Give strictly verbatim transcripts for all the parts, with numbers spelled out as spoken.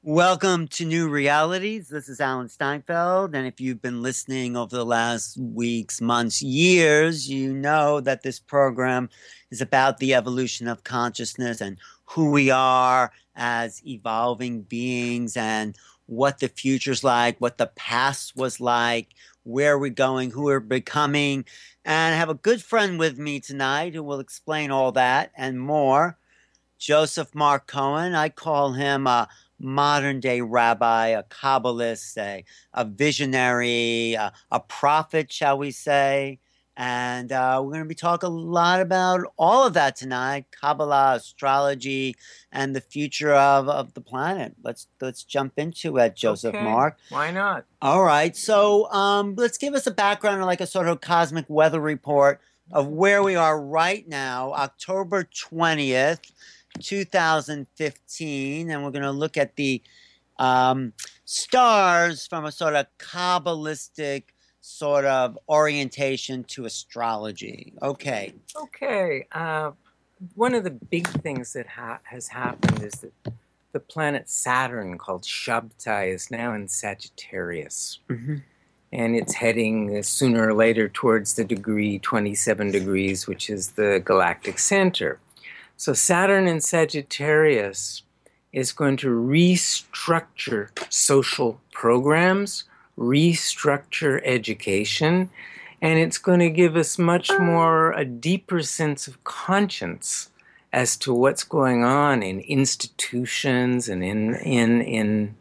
Welcome to New Realities. This is Alan Steinfeld. And if you've been listening over the last weeks, months, years, you know that this program is about the evolution of consciousness and who we are as evolving beings and what the future's like, what the past was like, where we're going, who we're becoming. And I have a good friend with me tonight who will explain all that and more. Joseph Mark Cohen. I call him a modern day rabbi, a Kabbalist, a, a visionary, a, a prophet, shall we say. And uh, we're going to be talking a lot about all of that tonight, Kabbalah, astrology, and the future of, of the planet. Let's let's jump into it, Joseph Okay, Mark. why not? All right. So um, let's give us a background, like a sort of cosmic weather report of where we are right now, October twentieth. two thousand fifteen, and we're going to look at the um, stars from a sort of Kabbalistic sort of orientation to astrology. Okay. Okay, uh, one of the big things that ha- has happened is that the planet Saturn, called Shabtai, is now in Sagittarius. Mm-hmm. And it's heading uh, sooner or later towards the degree twenty-seven degrees, which is the galactic center. So Saturn in Sagittarius is going to restructure social programs, restructure education, and it's going to give us much more, a deeper sense of conscience as to what's going on in institutions and in in in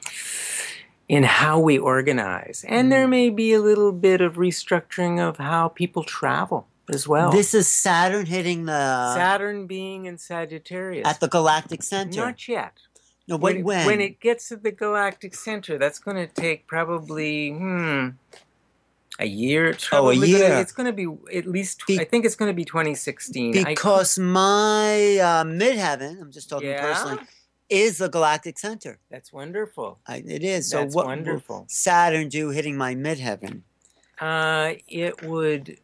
in how we organize. And there may be a little bit of restructuring of how people travel as well. This is Saturn hitting the Saturn being in Sagittarius. at the galactic center. Not yet. No, When wait, it, when? when it gets to the galactic center, that's going to take probably hmm, a year. It's Oh, a probably year. Gonna, it's going to be at least. Be- I think it's going to be twenty sixteen. Because my uh, midheaven, I'm just talking Yeah? personally, is the galactic center. That's wonderful. I, it is. So That's what wonderful. will Saturn do hitting my midheaven? Uh, it would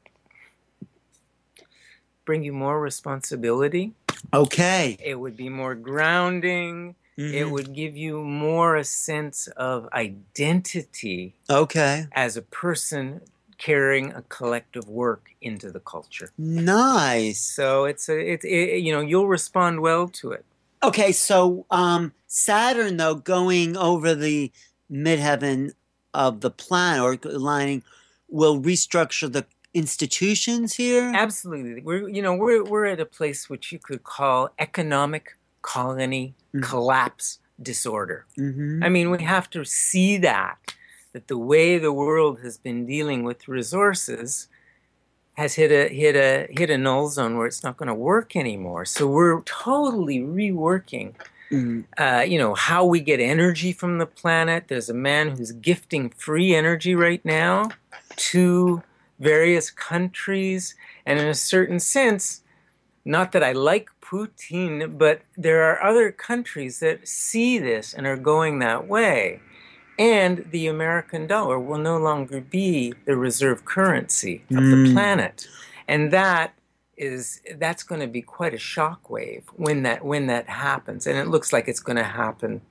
bring you more responsibility. Okay. It would be more grounding. Mm-hmm. It would give you more a sense of identity Okay. as a person carrying a collective work into the culture. Nice. So it's a, it's it, you know, you'll respond well to it. Okay, so um, Saturn, though, going over the midheaven of the planet or aligning, will restructure the institutions here? Absolutely. We're you know we're we're at a place which you could call economic colony Mhm. collapse disorder. Mm-hmm. I mean, we have to see that that the way the world has been dealing with resources has hit a hit a hit a null zone where it's not going to work anymore. So we're totally reworking, Mm-hmm. uh, you know, how we get energy from the planet. There's a man who's gifting free energy right now to various countries, and in a certain sense, not that I like Putin, but there are other countries that see this and are going that way. And the American dollar will no longer be the reserve currency of Mm. the planet. And that is that's going to be quite a shockwave when that when that happens. And it looks like it's going to happen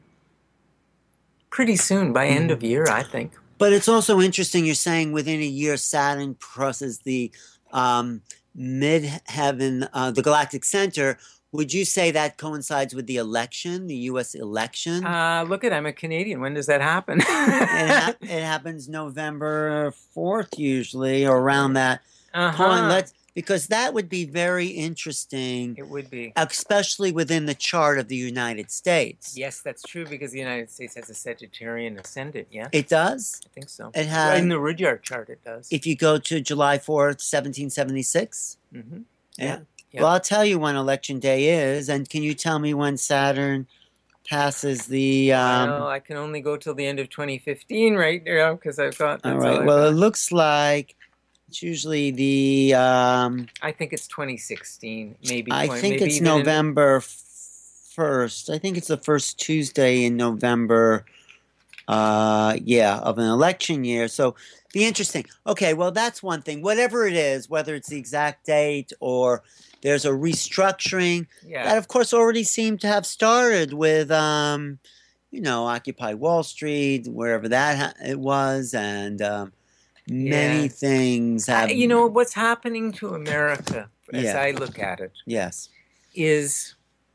pretty soon, by end of year, I think. But it's also interesting, you're saying within a year, Saturn crosses the um, midheaven, uh, the galactic center. Would you say that coincides with the election, the U S election? Uh, look at, I'm a Canadian. When does that happen? it, ha- it happens November fourth, usually, or around that uh-huh. point. Let's, because that would be very interesting, It would be. especially within the chart of the United States. Yes, that's true, because the United States has a Sagittarian ascendant, yeah? It does? I think so. It has, in the Rudyard chart, it does. if you go to July fourth, seventeen seventy-six. Mm-hmm. Yeah. Yeah. Yeah. Well, I'll tell you when election day is, and can you tell me when Saturn passes the? Um, well, I can only go till the end of twenty fifteen, right now, because I've got. all That's right. all I've Well, got. it looks like it's usually the. Um, I think it's twenty sixteen, maybe. I 20, think maybe it's even in- November first. I think it's the first Tuesday in November. Uh, yeah, of an election year. So be interesting. Okay, well, that's one thing. Whatever it is, whether it's the exact date or there's a restructuring, yeah. that of course already seemed to have started with um, you know, Occupy Wall Street, wherever that ha- it was, and um, many Yeah. things Uh, have. you know, what's happening to America, as Yeah. I look at it, Yes. is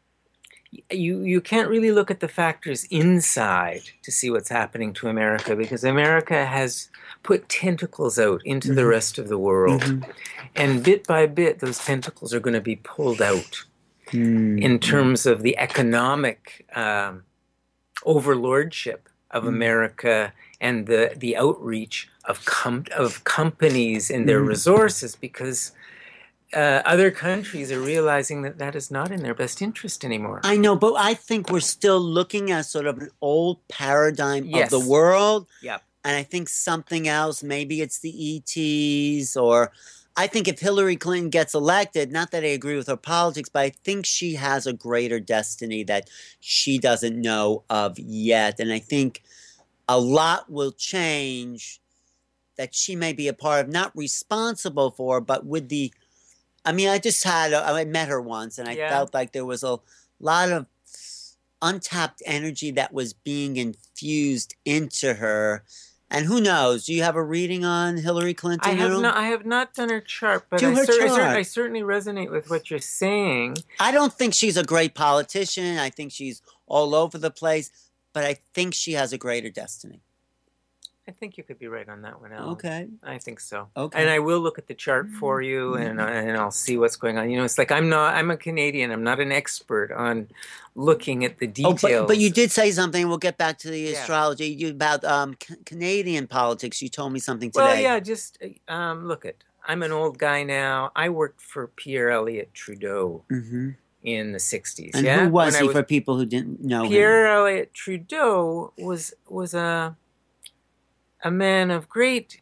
you you can't really look at the factors inside to see what's happening to America, because America has put tentacles out into the Mhm. rest of the world. Mhm. And bit by bit, those tentacles are going to be pulled out Mm. in terms of the economic um, overlordship of Mm. America and the, the outreach of, com- of companies and their Mhm. resources, because uh, other countries are realizing that that is not in their best interest anymore. I know, but I think we're still looking at sort of an old paradigm Yes. of the world. Yep. And I think something else, maybe it's the E Ts, or I think if Hillary Clinton gets elected, not that I agree with her politics, but I think she has a greater destiny that she doesn't know of yet. And I think a lot will change that she may be a part of, not responsible for, but with the, I mean, I just had, I met her once and I Yeah. felt like there was a lot of untapped energy that was being infused into her. And who knows? Do you have a reading on Hillary Clinton? I have at all? not. I have not done her chart, but Do I, her cer- I, cer- chart. I certainly resonate with what you're saying. I don't think she's a great politician. I think she's all over the place, but I think she has a greater destiny. I think you could be right on that one, Alan. Okay. I think so. Okay. And I will look at the chart for you, Mhm. and and I'll see what's going on. You know, it's like I'm not. I'm a Canadian. I'm not an expert on looking at the Oh, details. but, but you did say something. We'll get back to the Yeah. astrology you, about um, C- Canadian politics. You told me something today. Well, yeah. Just um, look at. I'm an old guy now. I worked for Pierre Elliott Trudeau Mm-hmm. in the sixties. And yeah? who was When I he was, for people who didn't know Pierre him? Elliott Trudeau was was a a man of great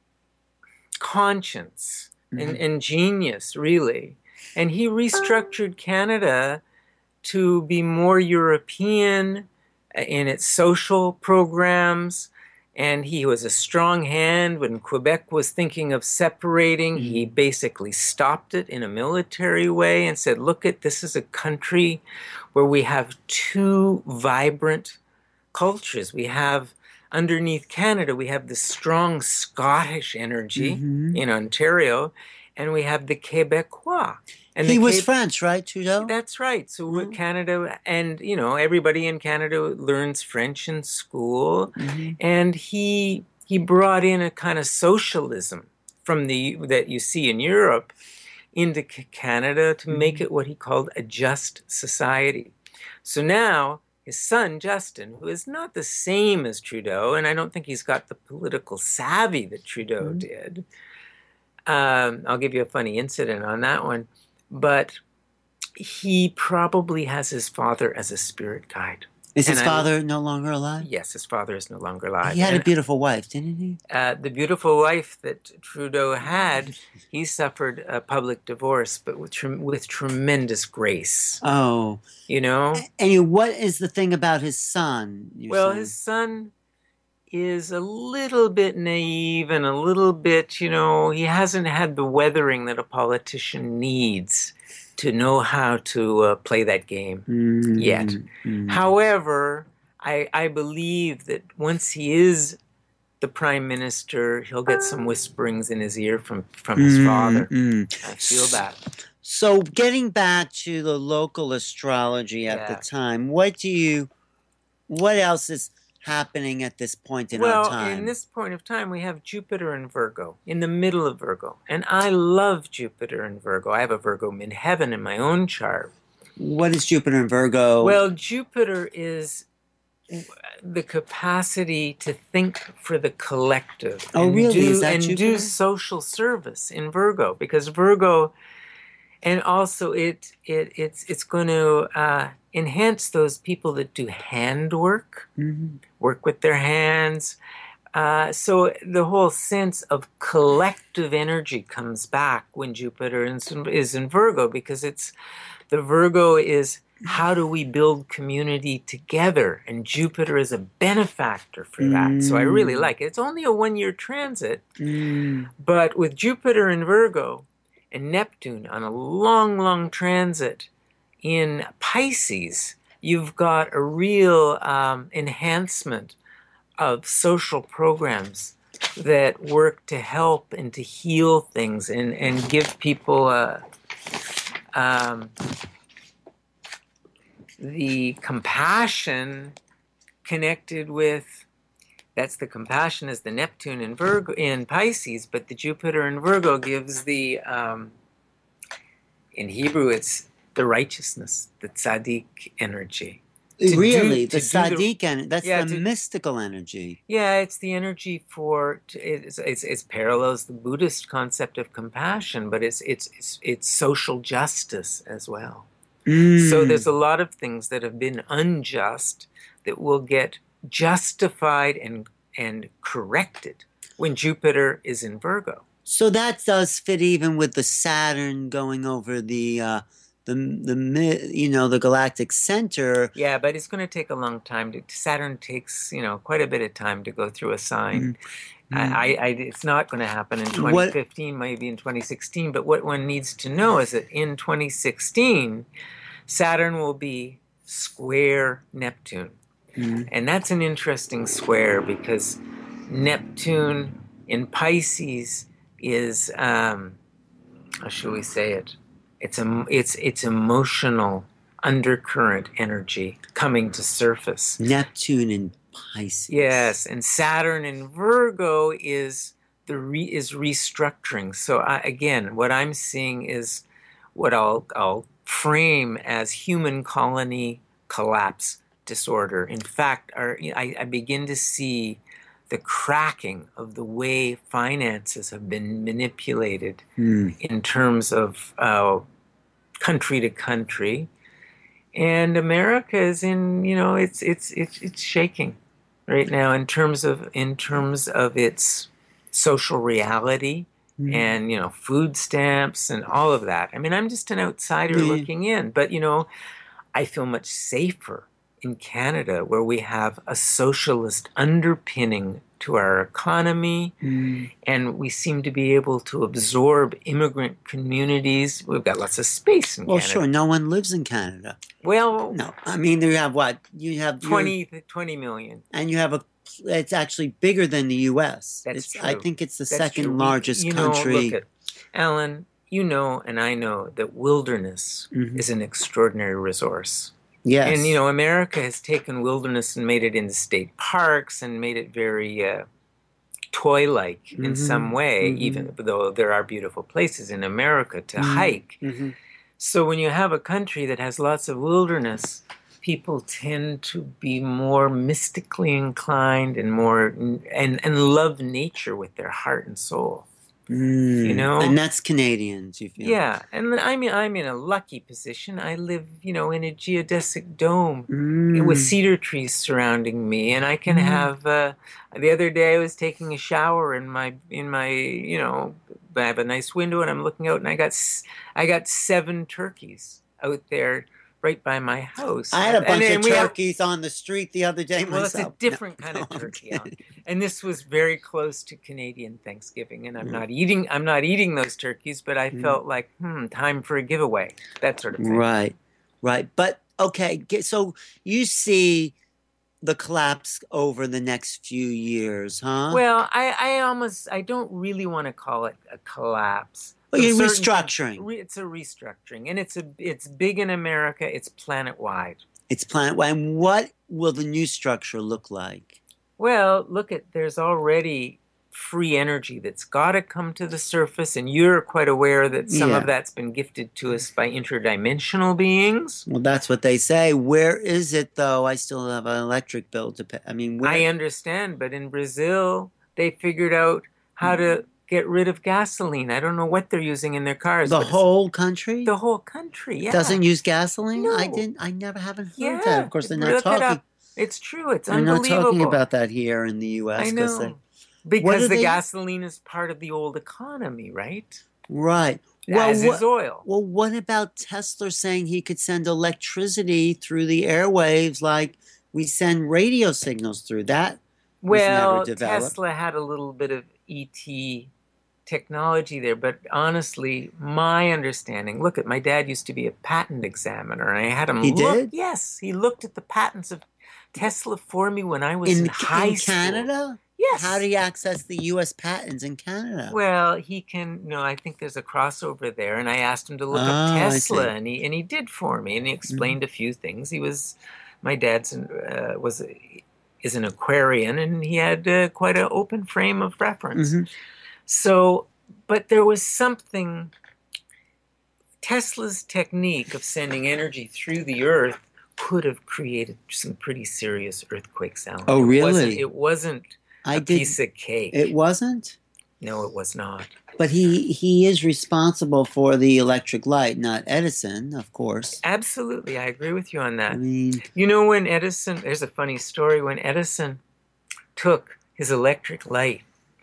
conscience Mhm. and, and genius, really. And he restructured Canada to be more European in its social programs. And he was a strong hand when Quebec was thinking of separating. Mhm. He basically stopped it in a military way and said, look, at this is a country where we have two vibrant cultures. We have, underneath Canada, we have the strong Scottish energy Mhm. in Ontario, and we have the Quebecois. And He the was Quebe- French, right, Trudeau? That's right. So with Mhm. Canada, and you know, everybody in Canada learns French in school, Mhm. and he he brought in a kind of socialism from the that you see in Europe into C- Canada to make it what he called a just society. So now his son Justin, who is not the same as Trudeau, and I don't think he's got the political savvy that Trudeau Mhm. did. Um, I'll give you a funny incident on that one, but he probably has his father as a spirit guide. Is his And I- father no longer alive? Yes, his father is no longer alive. He had a And, beautiful wife, didn't he? uh, the beautiful wife that Trudeau had, he suffered a public divorce, but with, trem- with tremendous grace. Oh. You know? And you, what is the thing about his son? you're Well, saying? his son is a little bit naive and a little bit, you know, he hasn't had the weathering that a politician needs to know how to uh, play that game Mm, yet. mm. However, I, I believe that once he is the prime minister, he'll get some whisperings in his ear from, from his Mm, father. mm. I feel that. So, getting back to the local astrology at Yeah. the time, what do you, what else is happening at this point in well, our time? in this point of time, we have Jupiter in Virgo, in the middle of Virgo. And I love Jupiter in Virgo. I have a Virgo midheaven in my own chart. What is Jupiter in Virgo? Well, Jupiter is the capacity to think for the collective. Oh, and really? Do, Is that and Jupiter? do social service in Virgo, because Virgo, and also it it it's it's going to uh, enhance those people that do handwork, Mhm. work with their hands. Uh, so the whole sense of collective energy comes back when Jupiter is, is in Virgo, because it's the Virgo is how do we build community together, and Jupiter is a benefactor for that. So I really Mm. like it. It's only a one-year transit, Mm. but with Jupiter in Virgo and Neptune on a long, long transit in Pisces, you've got a real um, enhancement of social programs that work to help and to heal things and, and give people a, um, the compassion connected with, that's the compassion is the Neptune in Virgo in Pisces, but the Jupiter in Virgo gives the, um, in Hebrew, it's the righteousness, the tzaddik energy. To really, do, the tzaddik energy, that's yeah, the to, mystical energy. Yeah, it's the energy for, it's, it's, it's parallels the Buddhist concept of compassion, but it's, it's, it's, it's social justice as well. Mm. So there's a lot of things that have been unjust that will get justified and, and corrected when Jupiter is in Virgo. So that does fit even with the Saturn going over the, uh, the, the, you know, the galactic center. Yeah, but it's going to take a long time. To, Saturn takes, you know, quite a bit of time to go through a sign. Mm-hmm. I, I, it's not going to happen in twenty fifteen, what? Maybe in twenty sixteen. But what one needs to know is that in twenty sixteen, Saturn will be square Neptune. Mm-hmm. And that's an interesting square because Neptune in Pisces is, um, how shall we say it? It's a, it's it's emotional undercurrent energy coming to surface. Neptune in Pisces. Yes, and Saturn in Virgo is the re, is restructuring. So I, again, what I'm seeing is what I'll I'll frame as human colony collapse disorder. In fact, our, I, I begin to see the cracking of the way finances have been manipulated mm. in terms of uh, country to country, and America is in, you know, it's it's it's it's shaking right now in terms of in terms of its social reality mm. and, you know, food stamps and all of that. I mean, I'm just an outsider mm. looking in, but, you know, I feel much safer in Canada where we have a socialist underpinning to our economy, mm. and we seem to be able to absorb immigrant communities. We've got lots of space in well, Canada. Well, sure, no one lives in Canada. Well, no, I mean, you have what? You have twenty, twenty million. And you have a, it's actually bigger than the U S. That's it's, true. I think it's the That's second true. largest we, you country. Know, look at, Alan, you know, and I know that wilderness mm-hmm. is an extraordinary resource. Yes. And, you know, America has taken wilderness and made it into state parks and made it very uh, toy-like mm-hmm. in some way, mm-hmm. even though there are beautiful places in America to mm-hmm. hike. Mm-hmm. So when you have a country that has lots of wilderness, people tend to be more mystically inclined and more and, and love nature with their heart and soul. Mm. You know, and that's Canadians, you feel. Yeah, and I mean, I'm in a lucky position. I live, you know, in a geodesic dome mm. with cedar trees surrounding me, and I can mm. have. Uh, the other day, I was taking a shower in my in my, you know, I have a nice window, and I'm looking out, and I got I got seven turkeys out there right by my house. I had a bunch and, of and turkeys have, on the street the other day well, myself. Well, it's a different no, kind of no, turkey. And this was very close to Canadian Thanksgiving, and I'm mm. not eating I'm not eating those turkeys, but I mm. felt like, hmm, time for a giveaway, that sort of thing. Right, right. But, okay, so you see the collapse over the next few years, huh? Well, I, I almost, I don't really want to call it a collapse. Well, you're restructuring. Re, it's a restructuring, and it's a it's big in America. It's planet-wide. It's planet-wide. And what will the new structure look like? Well, look at, there's already free energy that's got to come to the surface, and you're quite aware that some yeah. of that's been gifted to us by interdimensional beings. Well, that's what they say. Where is it, though? I still have an electric bill to pay. I mean, where? I understand, but in Brazil, they figured out how mm-hmm. to get rid of gasoline. I don't know what they're using in their cars. The whole country? The whole country, yeah. Doesn't use gasoline? No. I didn't. I never haven't heard yeah. that. Of course, they're not Look talking. It up. It's true. It's they're unbelievable. They're not talking about that here in the U S. I know. They, because the they... gasoline is part of the old economy, right? Right. Well, As what, is oil. Well, what about Tesla saying he could send electricity through the airwaves like we send radio signals through? That was well, never developed. Tesla had a little bit of E T technology there, but honestly, my understanding, look at my dad used to be a patent examiner, and I had him He look. did? Yes, he looked at the patents of Tesla for me when I was in, In, high in school. Canada? Yes. How do you access the U S patents in Canada? Well, he can, no, I think there's a crossover there, and I asked him to look Oh, up I Tesla, see. and he and he did for me, and he explained a few things. He was, my dad's uh, was is an Aquarian, and he had uh, quite an open frame of reference. Mhm. So, but there was something, Tesla's technique of sending energy through the Earth could have created some pretty serious earthquakes, Alan. Oh, It wasn't, really? it wasn't I a did. piece of cake. It wasn't? No, it was not. But he he is responsible for the electric light, not Edison, of course. Absolutely, I agree with you on that. I mean, You know, when Edison, there's a funny story, when Edison took his electric light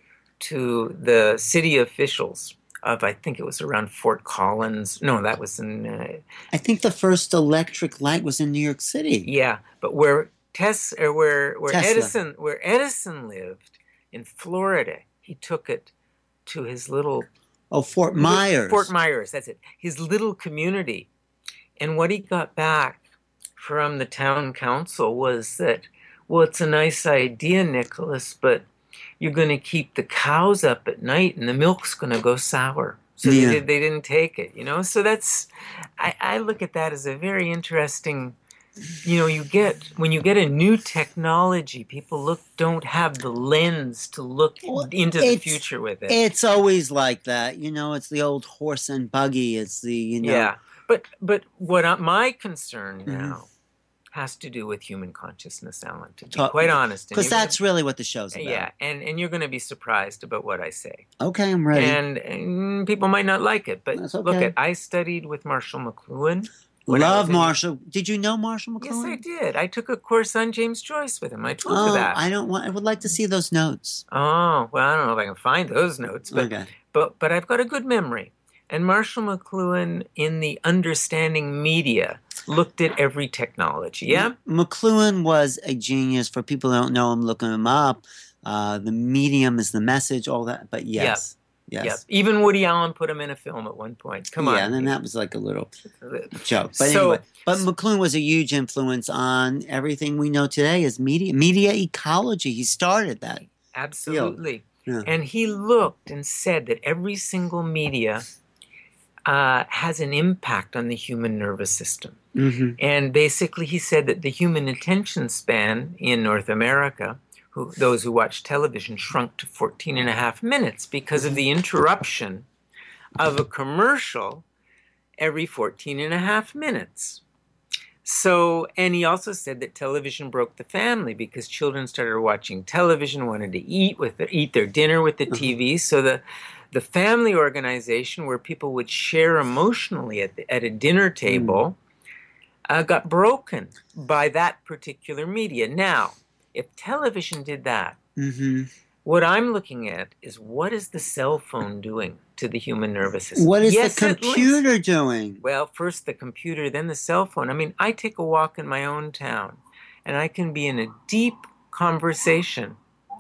to the city officials of, I think it was around Fort Collins. No, that was in, uh, I think the first electric light was in New York City. yeah, but where Tess, or where, where Tesla. Edison, where Edison lived in Florida, he took it to his little Oh, Fort Myers. Fort Myers, that's it. His little community. And what he got back from the town council was that, well, it's a nice idea, Nicholas, but you're going to keep the cows up at night and the milk's going to go sour. So Yeah. they, did, they didn't take it, you know? So that's, I, I look at that as a very interesting, you know, you get, when you get a new technology, people look, don't have the lens to look Well, into the it's- future with it. It's always like that. You know, it's the old horse and buggy. It's the, you know. Yeah. But, but what I, my concern Mhm. now has to do with human consciousness, Alan, to be Talk- quite honest. And Because you're that's really what the show's gonna, about. yeah, and, and you're going to be surprised about what I say. Okay, I'm ready. And, and people might not like it, but That's look okay. at, I studied with Marshall McLuhan. when I Love was in- Marshall. Did you know Marshall Yes, McLuhan? I did. I took a course on James Joyce with him. I told you Oh, that. I don't want. I would like to see those notes. Oh, well, I don't know if I can find those notes, but Okay. but but I've got a good memory. And Marshall McLuhan in the Understanding Media looked at every technology. Yeah? McLuhan was a genius. For people who don't know him, look him up. Uh, the medium is the message, all that. But yes. Yes. Yep. Even Woody Allen put him in a film at one point. Come yeah, on. and then that was like a little joke. But So- anyway, but McLuhan was a huge influence on everything we know today as media, media ecology. He started that. Absolutely. Yeah. And he looked and said that every single media uh, has an impact on the human nervous system. Mm-hmm. And basically, he said that the human attention span in North America, who, those who watch television, shrunk to fourteen and a half minutes because of the interruption of a commercial every fourteen and a half minutes. So, and he also said that television broke the family because children started watching television, wanted to eat with it, eat their dinner with the T V. So the the family organization where people would share emotionally at the, at a dinner table uh, got broken by that particular media. Now, if television did that, Mm-hmm. what I'm looking at is what is the cell phone doing to the human nervous system? What is Yes, the it links- computer doing? Well, first the computer, then the cell phone. I mean, I take a walk in my own town, and I can be in a deep conversation.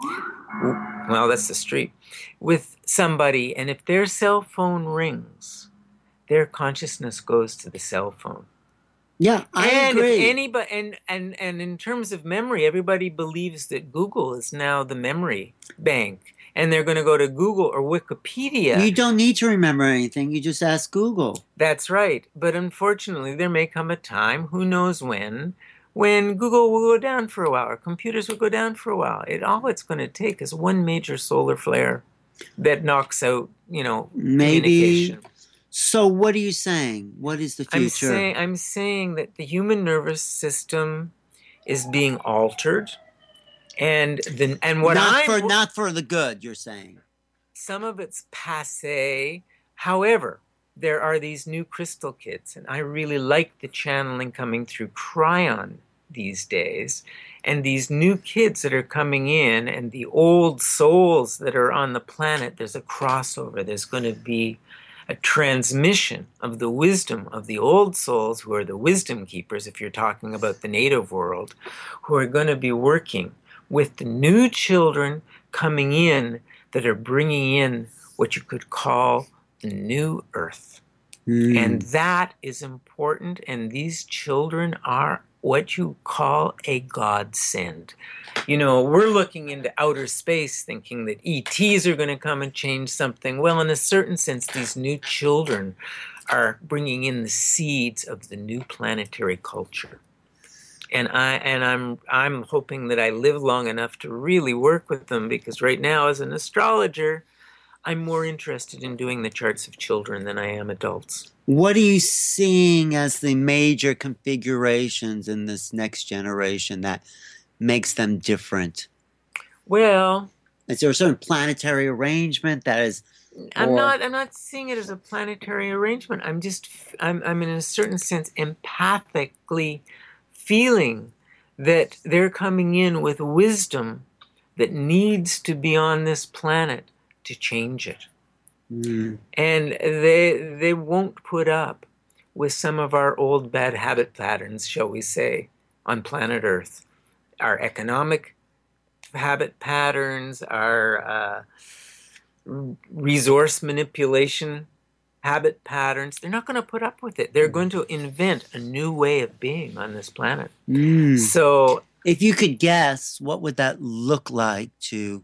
Well, that's the street. With somebody, and if their cell phone rings, their consciousness goes to the cell phone. Yeah, I and agree. if anybody, and, and and in terms of memory, everybody believes that Google is now the memory bank, and they're going to go to Google or Wikipedia. You don't need to remember anything. You just ask Google. That's right. But unfortunately, there may come a time, who knows when, when Google will go down for a while, or computers will go down for a while. It all it's going to take is one major solar flare that knocks out, you know, Maybe. communication. So what are you saying? What is the future? I'm saying I'm saying that the human nervous system is being altered, and the and what not I'm for not for the good. You're saying. some of it's passé. However, there are these new crystal kids, and I really like the channeling coming through Cryon these days, and these new kids that are coming in, and the old souls that are on the planet. There's a crossover. There's going to be a transmission of the wisdom of the old souls, who are the wisdom keepers, if you're talking about the native world, who are going to be working with the new children coming in that are bringing in what you could call the new earth. Mm. And that is important. And these children are what you call a godsend. You know, we're looking into outer space thinking that E Ts are going to come and change something. Well, in a certain sense, these new children are bringing in the seeds of the new planetary culture. And I and I'm I'm hoping that I live long enough to really work with them, because right now, as an astrologer, I'm more interested in doing the charts of children than I am adults. What are you seeing as the major configurations in this next generation that makes them different? Well, is there a certain planetary arrangement that is? I'm or... not. I'm not seeing it as a planetary arrangement. I'm just. I'm. I'm in a certain sense empathically feeling that they're coming in with wisdom that needs to be on this planet to change it. Mm. And they they won't put up with some of our old bad habit patterns, shall we say, on planet Earth. Our economic habit patterns, our uh, resource manipulation habit patterns, they're not going to put up with it. They're going to invent a new way of being on this planet. Mm. So if you could guess, what would that look like to,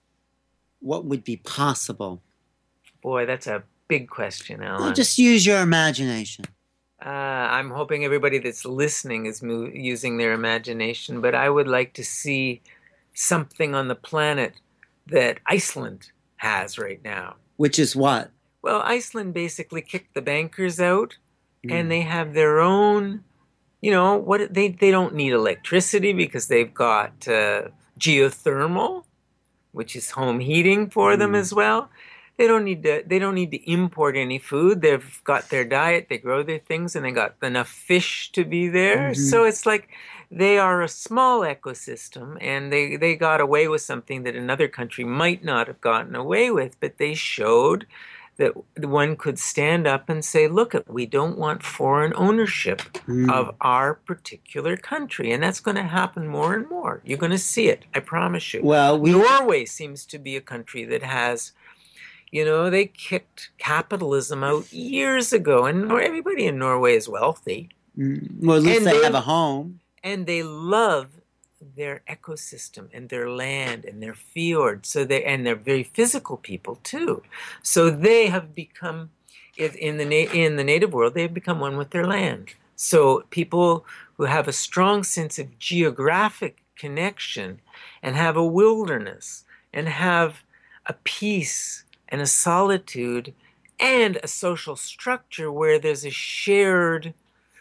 what would be possible? Boy, that's a big question, Alan. Well, just use your imagination. Uh, I'm hoping everybody that's listening is mo- using their imagination, but I would like to see something on the planet that Iceland has right now. Which is what? Well, Iceland basically kicked the bankers out, mm. and they have their own, you know, what they, they don't need electricity because they've got uh, geothermal, which is home heating for mm. them as well. They don't need to. They don't need to import any food. They've got their diet. They grow their things, and they got enough fish to be there. Mm-hmm. So it's like they are a small ecosystem, and they they got away with something that another country might not have gotten away with. But they showed that one could stand up and say, "Look, we don't want foreign ownership mm. of our particular country," and that's going to happen more and more. You're going to see it. I promise you. Well, we... Norway seems to be a country that has. You know, they kicked capitalism out years ago, and everybody in Norway is wealthy. Mm. Well, at least and they, they have a home. And they love their ecosystem and their land and their fjords. So they and they're very physical people too. So they have become in the na- in the native world. They have become one with their land. So people who have a strong sense of geographic connection and have a wilderness and have a peace and a solitude and a social structure where there's a shared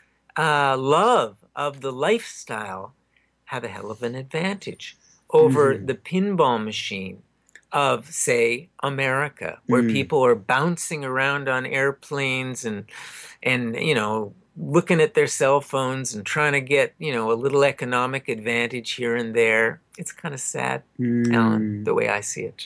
uh, love of the lifestyle have a hell of an advantage over mm-hmm. the pinball machine of, say, America, where mm. people are bouncing around on airplanes and, and, you know, looking at their cell phones and trying to get, you know, a little economic advantage here and there. It's kind of sad, mm. Alan, the way I see it.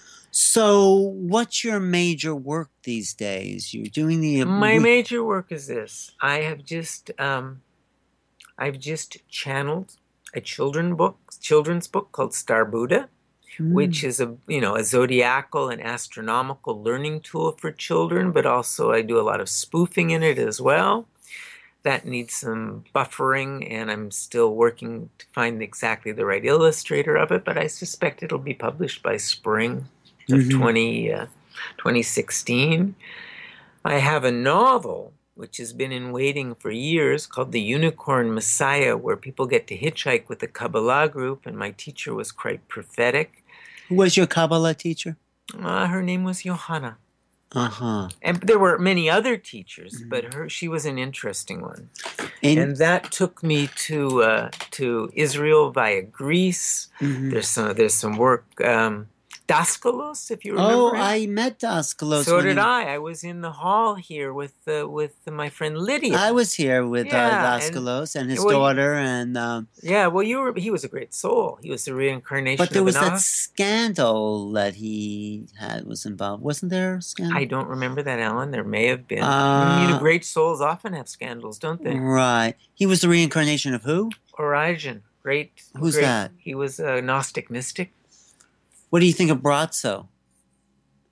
So what's your major work these days? You're doing the... My major work is this. I have just, um, I've just channeled a children book, children's book called Star Buddha, mm. which is a, you know, a zodiacal and astronomical learning tool for children, but also I do a lot of spoofing in it as well. That needs some buffering, and I'm still working to find exactly the right illustrator of it, but I suspect it'll be published by spring of mm-hmm. twenty, uh, twenty sixteen. I have a novel which has been in waiting for years called The Unicorn Messiah, where people get to hitchhike with the Kabbalah group, and my teacher was quite prophetic. Who was your Kabbalah teacher? Uh, her name was Johanna. Uh-huh. And there were many other teachers, mm-hmm. but her she was an interesting one. And, and that took me to uh, to Israel via Greece. Mm-hmm. There's some there's some work. Um, Daskalos, if you remember. Oh, him. I met Daskalos. So did he... I. I was in the hall here with uh, with my friend Lydia. I was here with yeah, uh, Daskalos and, and his well, daughter, and um, yeah. Well, you were. He was a great soul. He was the reincarnation. But there of was an that scandal that he had was involved. Wasn't there a scandal? I don't remember that, Alan. There may have been. Uh, you know, great souls often have scandals, don't they? Right. He was the reincarnation of who? Origen. Great. Who's great. that? He was a Gnostic mystic. What do you think of Brazzo?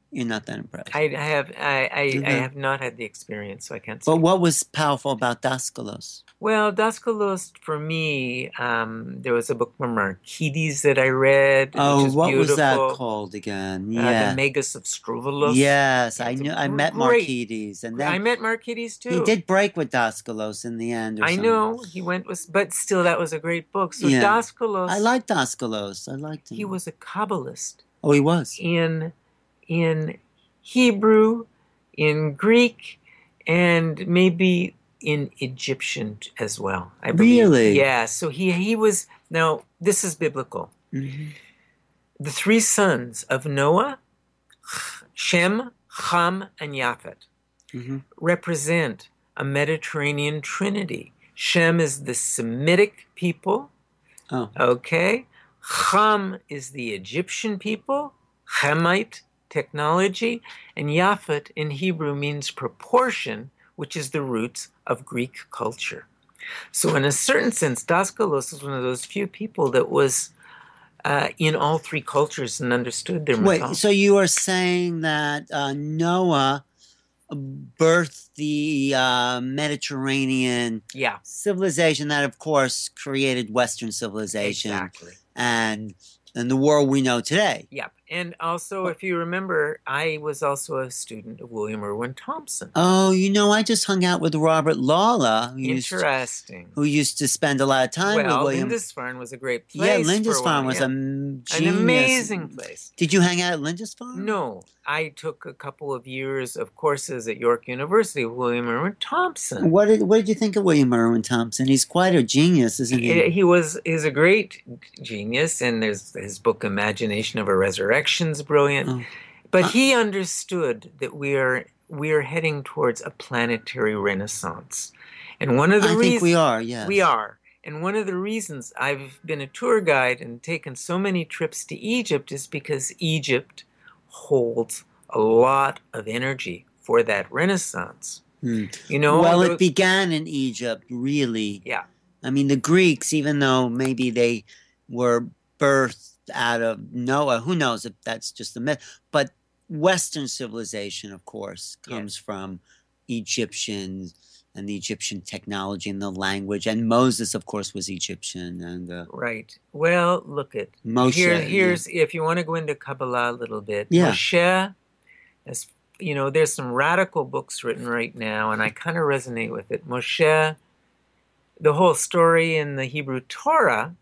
You're not that impressed. I, I have I, I, Okay. I have not had the experience, so I can't But speak. what was powerful about Daskalos? Well, Daskalos, for me, um, there was a book from Markides that I read, Oh, which is what was that beautiful. called again? Uh, the Yeah. Magus of Struvalos. Yes, I It's a knew. I gr- met great. Markides, and I then met Markides too. he did break with Daskalos in the end, or I something. know he went with, but still, that was a great book. So Yeah. Daskalos, I liked Daskalos. I liked him. he was a Kabbalist Oh, he was. in in Hebrew, in Greek, and maybe in Egyptian t- as well. I believe. Really? Yeah. So he he was. Now this is biblical. Mhm. The three sons of Noah, Shem, Ham, and Japhet, Mhm. represent a Mediterranean trinity. Shem is the Semitic people. Oh. Okay. Ham is the Egyptian people, Hamite technology, and Japhet in Hebrew means proportion, which is the roots of Greek culture. So in a certain sense, Daskalos is one of those few people that was uh, in all three cultures and understood their Wait, mythology. so you are saying that uh, Noah birthed the uh, Mediterranean Yeah, civilization that, of course, created Western civilization exactly. and and the world we know today. Yep. And also, if you remember, I was also a student of William Irwin Thompson. Oh, you know, I just hung out with Robert Lawler, who used to, Interesting. who used to spend a lot of time with Well, William. Lindisfarne was a great Yeah, place. for a Lindisfarne while, was yeah. a m- An genius. amazing place. Did you hang out at Lindisfarne? No, I took a couple of years of courses at York University with William Irwin Thompson. What did What did you think of William Irwin Thompson? He's quite a genius, isn't he? He, he was is a great genius, and there's his book Imagination of a Resurrection's brilliant. Oh. But Uh, he understood that we are we are heading towards a planetary renaissance, and one of the I reasons think we are. Yes, we are. And one of the reasons I've been a tour guide and taken so many trips to Egypt is because Egypt holds a lot of energy for that renaissance. Hmm. You know, well, those- it began in Egypt, really. yeah, I mean, the Greeks, even though maybe they were birthed out of Noah, who knows if that's just a myth, but Western civilization, of course, comes from Egyptians and the Egyptian technology and the language. And Moses, of course, was Egyptian. And uh, right. Well, look at Moshe. here. yeah. Here's if you want to go into Kabbalah a little bit. Yeah. Moshe, as you know, there's some radical books written right now, and I kind of resonate with it. Moshe, the whole story in the Hebrew Torah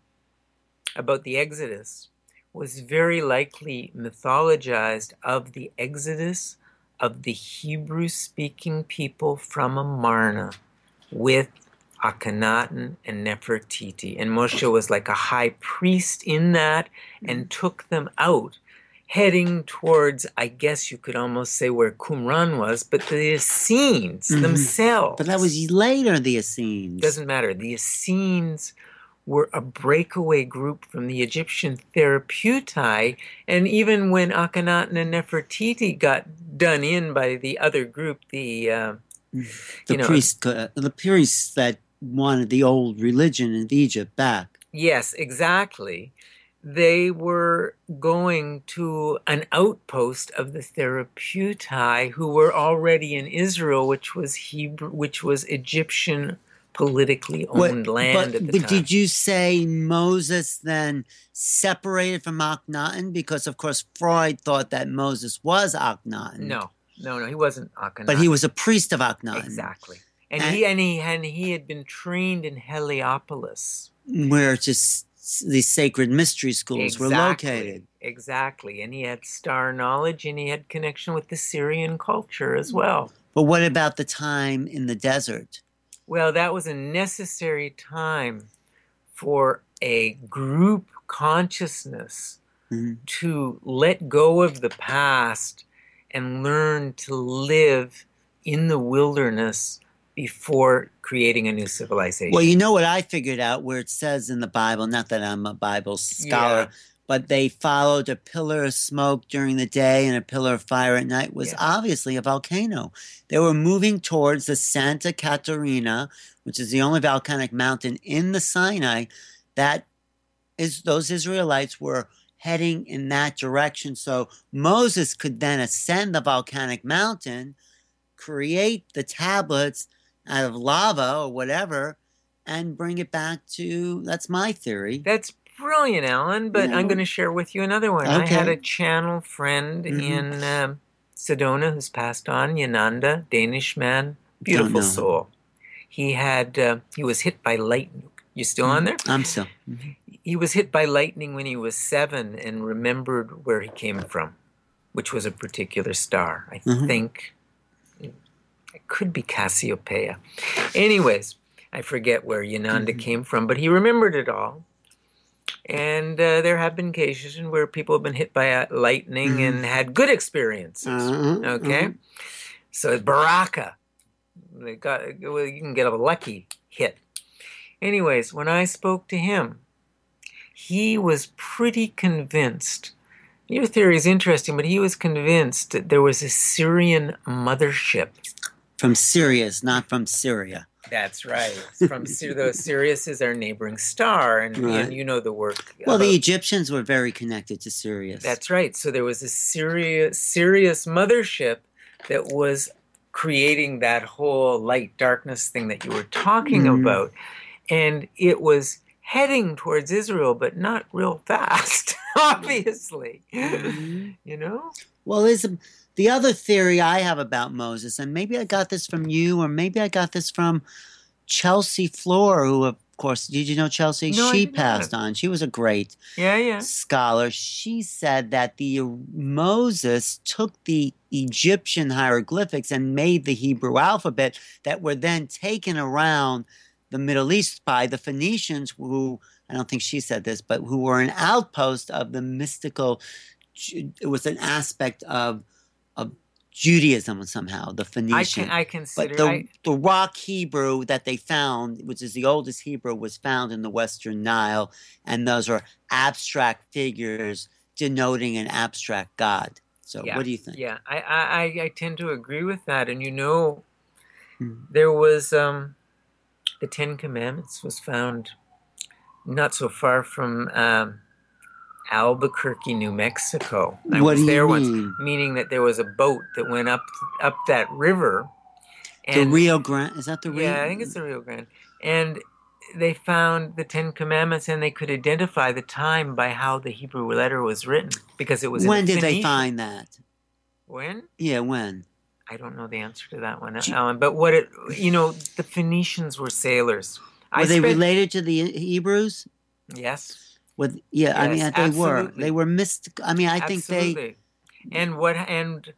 about the Exodus was very likely mythologized of the exodus of the Hebrew-speaking people from Amarna with Akhenaten and Nefertiti. And Moshe was like a high priest in that and took them out, heading towards, I guess you could almost say where Qumran was, but the Essenes Mhm. themselves. But that was later, the Essenes. Doesn't matter. The Essenes were a breakaway group from the Egyptian Therapeutai, and even when Akhenaten and Nefertiti got done in by the other group, the uh, the you know, priest, uh, the priests that wanted the old religion in Egypt back. yes, exactly, they were going to an outpost of the Therapeutai, who were already in Israel, which was Hebrew, which was Egyptian politically owned What- land but, at the but time. did you say Moses then separated from Akhenaten? Because, of course, Freud thought that Moses was Akhenaten. No, no, no, he wasn't Akhenaten. But he was a priest of Akhenaten. Exactly. And, And- he and he and he had been trained in Heliopolis. Where just the sacred mystery schools were located. Exactly. And he had star knowledge and he had connection with the Syrian culture as well. But what about the time in the desert? Well, that was a necessary time for a group consciousness Mhm. to let go of the past and learn to live in the wilderness before creating a new civilization. Well, you know what I figured out where it says in the Bible, not that I'm a Bible scholar, Yeah. but they followed a pillar of smoke during the day and a pillar of fire at night was Yeah. obviously a volcano. They were moving towards the Santa Catarina, which is the only volcanic mountain in the Sinai that is those Israelites were heading in that direction. So Moses could then ascend the volcanic mountain, create the tablets out of lava or whatever, and bring it back to, that's my theory. That's brilliant, Alan, but Yeah. I'm going to share with you another one. I Okay. had a channel friend Mhm. in um, Sedona who's passed on, Yananda, Danish man, beautiful know. soul. He had, uh, he was hit by lightning. You still on there? I'm still. Mhm. He was hit by lightning when he was seven and remembered where he came from, which was a particular star. I Mhm. think it could be Cassiopeia. Anyways, I forget where Yananda Mhm. came from, but he remembered it all. And uh, there have been cases where people have been hit by uh, lightning Mhm. and had good experiences. Uh-huh, Okay? uh-huh. So it's Baraka. They got, well, you can get a lucky hit. Anyways, when I spoke to him, he was pretty convinced. Your theory is interesting, but he was convinced that there was a Syrian mothership. From Sirius, not from Syria. That's right. From Syr- Sirius is our neighboring star, and, Right. and you know the work. Well, about- the Egyptians were very connected to Sirius. That's right. So there was a Syria, Sirius mothership that was creating that whole light darkness thing that you were talking Mhm. about, and it was heading towards Israel, but not real fast, obviously. Mhm. You know? Well, is the other theory I have about Moses, and maybe I got this from you, or maybe I got this from Chelsea Floor, who, of course, did you know Chelsea? No, I she did passed not. on. She was a great Yeah, yeah. scholar. She said that the Moses took the Egyptian hieroglyphics and made the Hebrew alphabet that were then taken around the Middle East by the Phoenicians, who, I don't think she said this, but who were an outpost of the mystical. It was an aspect of of Judaism somehow, the I Phoenician. can I consider But the, I, the rock Hebrew that they found, which is the oldest Hebrew, was found in the Western Nile, and those are abstract figures denoting an abstract God. So, yeah, what do you think? Yeah, I, I I tend to agree with that. And you know, Hmm. there was um, the Ten Commandments was found not so far from um, Albuquerque, New Mexico. I What was do you there once, mean? meaning that there was a boat that went up up that river. The And Rio Grande? Is that the Rio? yeah, I think it's the Rio Grande. And they found the Ten Commandments, and they could identify the time by how the Hebrew letter was written, because it was in When did they Phoenician. find that? When? Yeah, when? I don't know the answer to that one, Gee. Alan. But what it, you know, the Phoenicians were sailors. Were I they spent, related to the Hebrews? Yes, With yeah, I mean Yes, they were. absolutely. They were mystic. I mean, I think they. absolutely. And what? And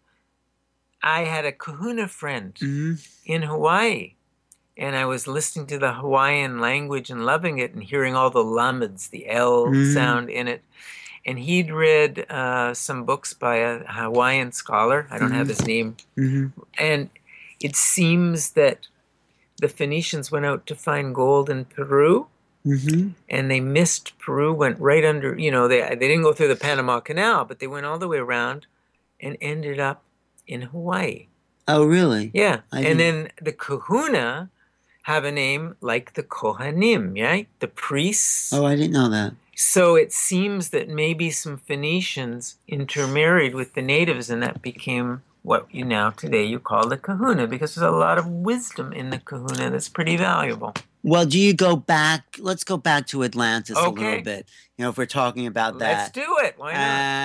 I had a Kahuna friend Mhm. in Hawaii, and I was listening to the Hawaiian language and loving it, and hearing all the lameds, the L Mhm. sound in it. And he'd read uh, some books by a Hawaiian scholar. I don't have his name. Mhm. And it seems that the Phoenicians went out to find gold in Peru, Mhm. and they missed Peru, went right under, you know, they, they didn't go through the Panama Canal, but they went all the way around and ended up in Hawaii. Oh, really? Yeah. I And didn't- then the Kahuna have a name like the Kohanim, right? The priests. Oh, I didn't know that. So it seems that maybe some Phoenicians intermarried with the natives, and that became what you now today you call the Kahuna, because there's a lot of wisdom in the Kahuna that's pretty valuable. Well, do you go back? Let's go back to Atlantis a Okay. little bit. You know, if we're talking about Let's that. do it. Why not?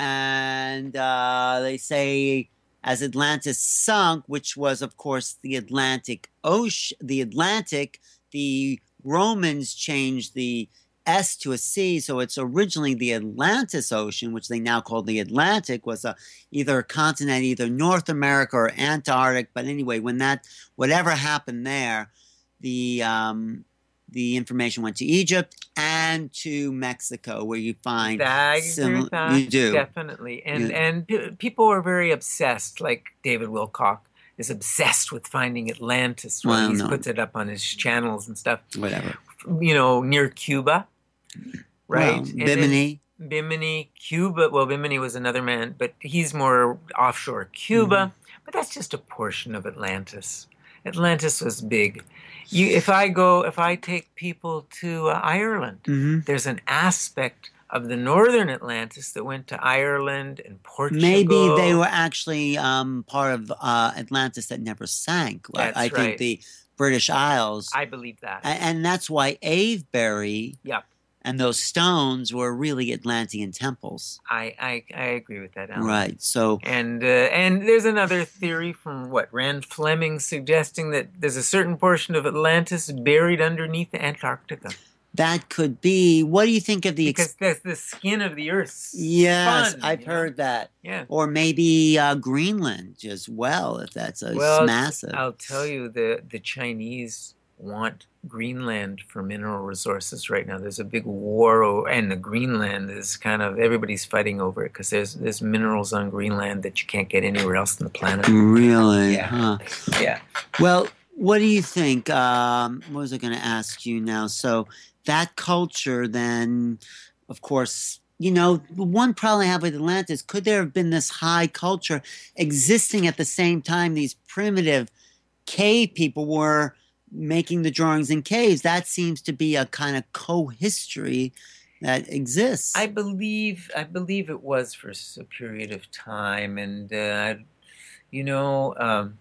And uh, they say as Atlantis sunk, which was, of course, the Atlantic Ocean, the Atlantic, the Romans changed the S to a C, so it's originally the Atlantis Ocean, which they now call the Atlantic, was a, either a continent, either North America or Antarctic. But anyway, when that, whatever happened there, the um, the information went to Egypt and to Mexico, where you find I agree similar. with that. You do. Definitely. And Yeah. and p- people are very obsessed, like David Wilcock is obsessed with finding Atlantis. Right? Well, He no. puts it up on his channels and stuff. Whatever. You know, near Cuba, right? Well, And then Bimini. Bimini, Cuba. Well, Bimini was another man, but he's more offshore Cuba. Mm-hmm. But that's just a portion of Atlantis. Atlantis was big. You, if I go, if I take people to uh, Ireland, Mm-hmm. there's an aspect of the northern Atlantis that went to Ireland and Portugal. Maybe they were actually um, part of uh, Atlantis that never sank. That's I, I right. think the British Isles. I believe that. And, and that's why Avebury Yep. and those stones were really Atlantean temples. I, I, I agree with that, Alan. Right. So, And uh, and there's another theory from what Rand Fleming suggesting that there's a certain portion of Atlantis buried underneath Antarctica. that could be. What do you think of the? Because that's the skin of the Earth. Yes, Fun, I've you know? heard that. Yeah. Or maybe uh, Greenland as well, if that's a Well, massive. I'll tell you, the the Chinese want Greenland for mineral resources right now. There's a big war, over, and the Greenland is kind of everybody's fighting over it because there's there's minerals on Greenland that you can't get anywhere else on the planet. Really? Yeah. Huh. Yeah. Well, what do you think? Um, what was I going to ask you now? So that culture, then, of course, you know, the one problem I have with Atlantis, could there have been this high culture existing at the same time these primitive cave people were making the drawings in caves? That seems to be a kind of co-history that exists. I believe I believe it was for a period of time, and uh, you know, um,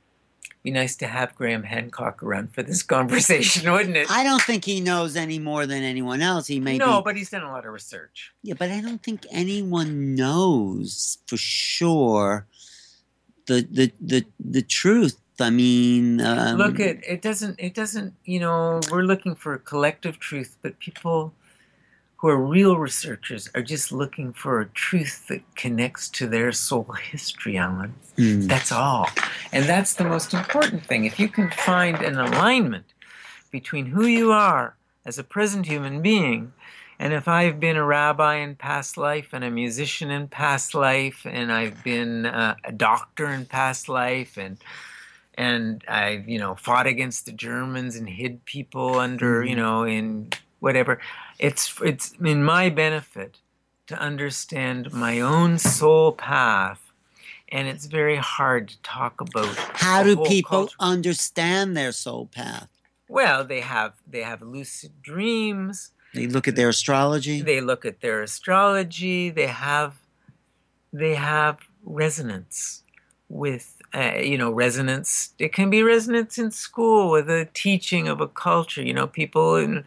be nice to have Graham Hancock around for this conversation, wouldn't it? I don't think he knows any more than anyone else. He may no, be, but he's done a lot of research. yeah, but I don't think anyone knows for sure the the the the truth. I mean, um, Look, it it doesn't it doesn't you know we're looking for a collective truth, but people who are real researchers are just looking for a truth that connects to their soul history, Alan. Mm. That's all, and that's the most important thing. If you can find an alignment between who you are as a present human being, and if I've been a rabbi in past life and a musician in past life, and I've been uh, a doctor in past life, and And I, you know, fought against the Germans and hid people under, you know, in whatever. It's it's in my benefit to understand my own soul path, and it's very hard to talk about. How the do whole people culture. understand their soul path? Well, they have they have lucid dreams. They look at their astrology. They look at their astrology. They have they have resonance with. Uh, you know, resonance. It can be resonance in school with a teaching of a culture. You know, people in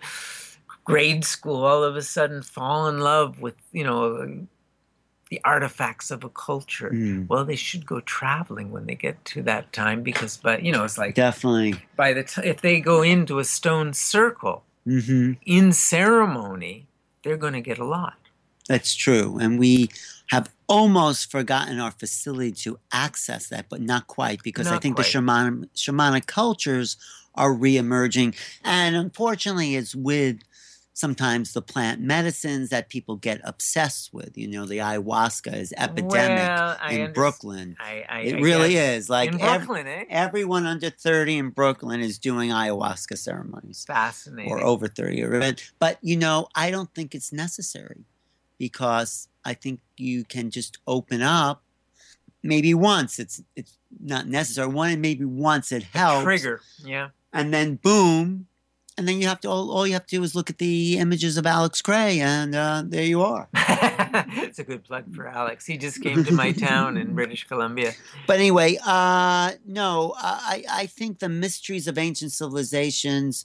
grade school all of a sudden fall in love with, you know, the artifacts of a culture. Mm. Well, they should go traveling when they get to that time because, but you know, it's like Definitely. by the time if they go into a stone circle Mm-hmm. in ceremony, they're going to get a lot. That's true. And we have almost forgotten our facility to access that, but not quite, because Not I think quite. the shaman, shamanic cultures are reemerging. And unfortunately, it's with sometimes the plant medicines that people get obsessed with. You know, the ayahuasca is epidemic Well, I in under- Brooklyn. I, I, It I really guess. is. Like in ev- Brooklyn, eh? everyone under thirty in Brooklyn is doing ayahuasca ceremonies. Fascinating. Or over thirty. Or, but, you know, I don't think it's necessary, because I think you can just open up. Maybe once it's it's not necessary. One, maybe once it helps. Trigger, yeah. And then boom. And then you have to, all, all you have to do is look at the images of Alex Cray, and uh, there you are. It's a good plug for Alex. He just came to my town in British Columbia. But anyway, uh, no, I, I think the mysteries of ancient civilizations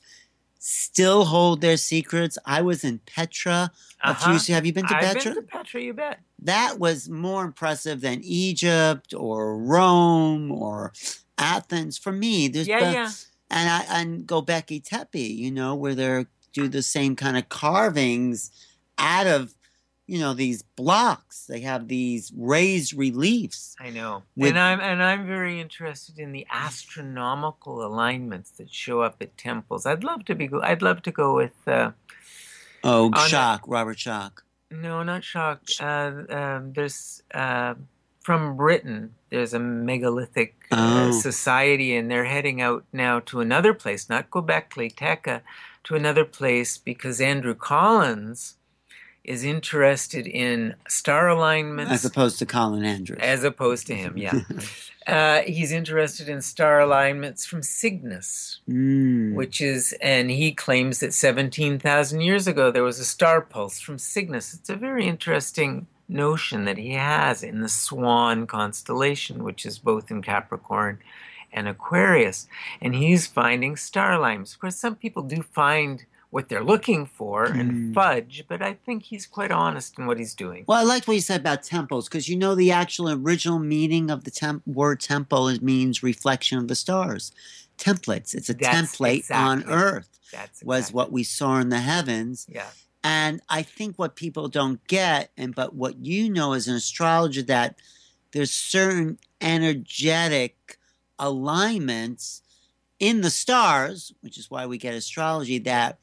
still hold their secrets. I was in Petra a Uh-huh. few. Have you been to I've Petra? been to Petra, you bet. That was more impressive than Egypt or Rome or Athens for me. There's Yeah, the, yeah. And I and Gobekli Tepe, you know, where they do the same kind of carvings out of, you know, these blocks. They have these raised reliefs. I know. With- and I'm and I'm very interested in the astronomical alignments that show up at temples. I'd love to be go I'd love to go with uh, Oh, On Schock, Robert Schock. no, not Shock. Uh, um, there's uh, from Britain. There's a megalithic uh, Oh. society, and they're heading out now to another place, not Göbekli Tepe, to another place because Andrew Collins is interested in star alignments. As opposed to Colin Andrews. As opposed to him, yeah. uh, he's interested in star alignments from Cygnus, mm. which is, and he claims that seventeen thousand years ago there was a star pulse from Cygnus. It's a very interesting notion that he has in the Swan constellation, which is both in Capricorn and Aquarius. And he's finding star alignments. Of course, some people do find what they're looking for and Mm. fudge, but I think he's quite honest in what he's doing. Well, I liked what you said about temples, because you know the actual original meaning of the temp- word temple is, means reflection of the stars. Templates. It's a That's template exactly, on Earth. That's exactly. Was what we saw in the heavens. Yeah. And I think what people don't get, and but what you know as an astrologer, that there's certain energetic alignments in the stars, which is why we get astrology, that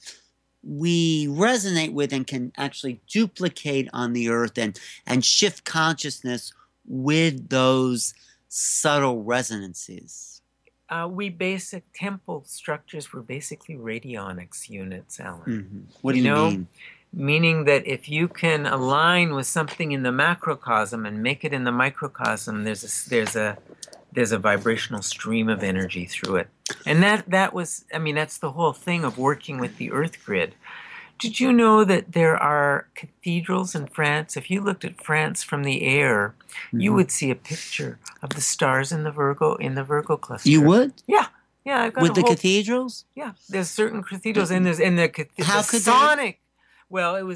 we resonate with and can actually duplicate on the earth and, and shift consciousness with those subtle resonances. Uh, we basic temple structures were basically radionics units, Alan. Mm-hmm. What do you, you know? mean? Meaning that if you can align with something in the macrocosm and make it in the microcosm, there's a there's a there's a vibrational stream of energy through it. And that that was, I mean, that's the whole thing of working with the Earth grid. Did you know that there are cathedrals in France? If you looked at France from the air, mm-hmm. you would see a picture of the stars in the Virgo in the Virgo cluster. You would? Yeah. Yeah, I've got with a the whole, cathedrals? Yeah, there's certain cathedrals and there's in the, the, How the could sonic. Well, it was,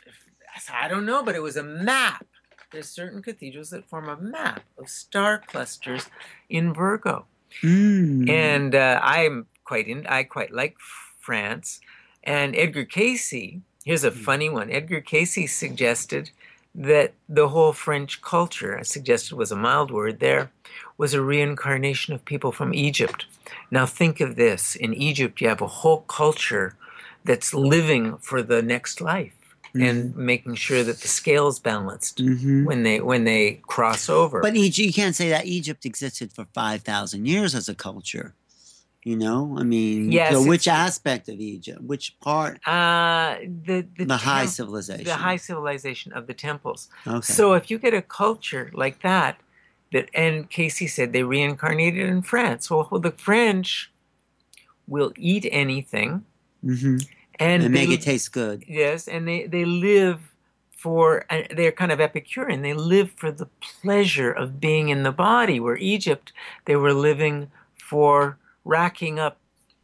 I don't know, but it was a map. There's certain cathedrals that form a map of star clusters in Virgo. Mm. And uh, I'm quite in, I quite like France. And Edgar Cayce, here's a funny one. Edgar Cayce suggested that the whole French culture, I suggested was a mild word there, was a reincarnation of people from Egypt. Now think of this. In Egypt, you have a whole culture that's living for the next life mm-hmm. and making sure that the scale's balanced mm-hmm. when they when they cross over. But Egypt, you can't say that Egypt existed for five thousand years as a culture. You know, I mean, yes, so which aspect of Egypt, which part? Uh, the the, the high temp- civilization. The high civilization of the temples. Okay. So if you get a culture like that, that and Cayce said they reincarnated in France. Well, well the French will eat anything. Mm-hmm. And, and they, make it taste good. Yes, and they, they live for, they're kind of Epicurean, they live for the pleasure of being in the body, where Egypt, they were living for racking up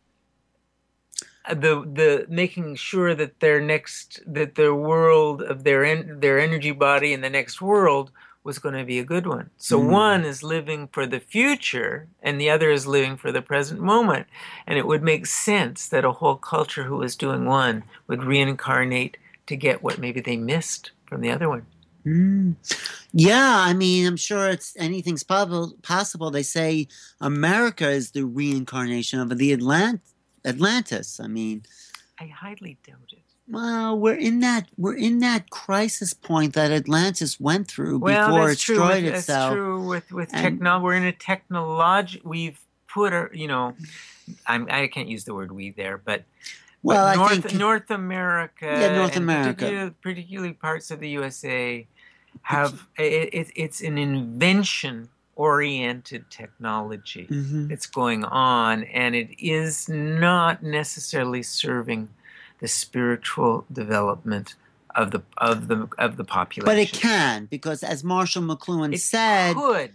the, the making sure that their next, that their world of their, en, their energy body in the next world was going to be a good one. So mm. one is living for the future and the other is living for the present moment. And it would make sense that a whole culture who was doing one would reincarnate to get what maybe they missed from the other one. Mm. Yeah, I mean, I'm sure it's anything's possible. Possible. They say America is the reincarnation of the Atlant- Atlantis. I mean, I highly doubt it. Well, we're in that we're in that crisis point that Atlantis went through well, before it that's destroyed true. itself. That's true with with technology. We're in a technology. We've put our, you know, I'm, I can't use the word "we" there, but well, but North I think North America, yeah, North and America, particularly, particularly parts of the U S A, have it, it, it's an invention-oriented technology mm-hmm. that's going on, and it is not necessarily serving the spiritual development of the of the of the population. But it can, because as Marshall McLuhan it said, could.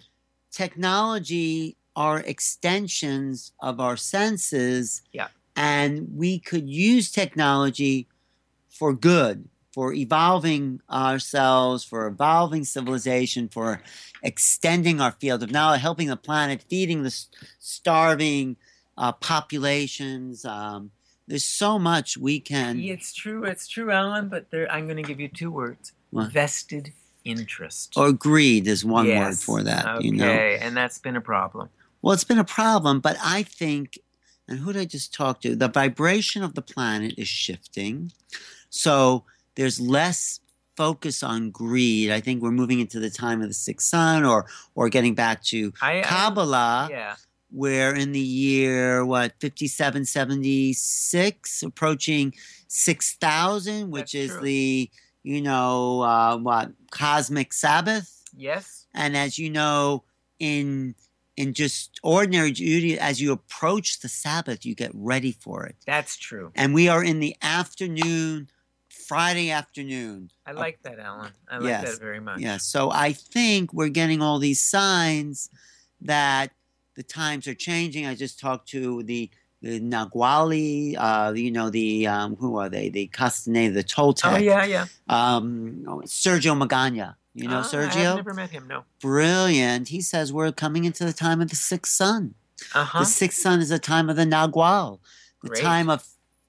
technology are extensions of our senses, yeah. and we could use technology for good, for evolving ourselves, for evolving civilization, for extending our field of knowledge, helping the planet, feeding the starving uh, populations. Um, There's so much we can... It's true, it's true, Alan, but there, I'm going to give you two words. What? Vested interest. Or greed is one yes. word for that, okay. you know. Okay, and that's been a problem. Well, it's been a problem, but I think, and who did I just talk to? The vibration of the planet is shifting. So there's less focus on greed. I think we're moving into the time of the sixth sun, or or getting back to I, Kabbalah. I, yeah. Where in the year, what, fifty-seven seventy-six, approaching six thousand, which That's is true. the you know, uh, what, Cosmic Sabbath. Yes. And as you know, in in just ordinary duty, as you approach the Sabbath, you get ready for it. That's true. And we are in the afternoon, Friday afternoon. I like that, Alan. I like Yes. that very much. Yes. So I think we're getting all these signs that the times are changing. I just talked to the the Naguali, uh, you know, the um, who are they? The Castaneda, the Toltec. Oh yeah, yeah. Um, Sergio Magana. You know Ah, Sergio? I have never met him. No. Brilliant. He says we're coming into the time of the sixth sun. Uh huh. The sixth sun is the time of the Nagual, the Great. time of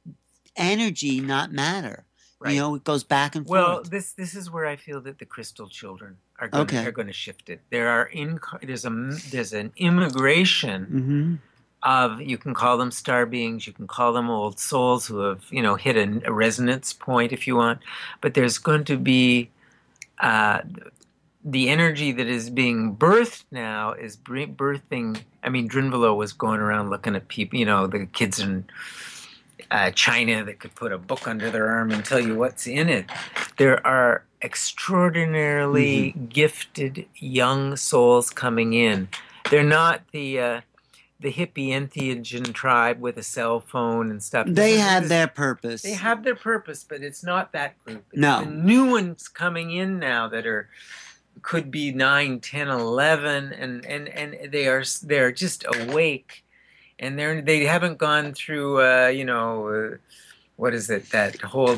energy, not matter. Right. You know, it goes back and Well, forth. this this is where I feel that the crystal children are going Okay. are going to shift it. There are in there's a there's an immigration Mm-hmm. of, you can call them star beings, you can call them old souls who have, you know, hit a, a resonance point if you want, but there's going to be uh, the energy that is being birthed now is birthing. I mean, Drinvalo was going around looking at people, you know, the kids in uh, China that could put a book under their arm and tell you what's in it. There are extraordinarily mm-hmm. gifted young souls coming in. They're not the uh, the hippie entheogen tribe with a cell phone and stuff. They this have is, their purpose. They have their purpose, but it's not that group. It's no. the new ones coming in now that are could be nine, ten, eleven, and, and, and they are they're just awake, and they're they haven't gone through uh, you know uh, what is it, that whole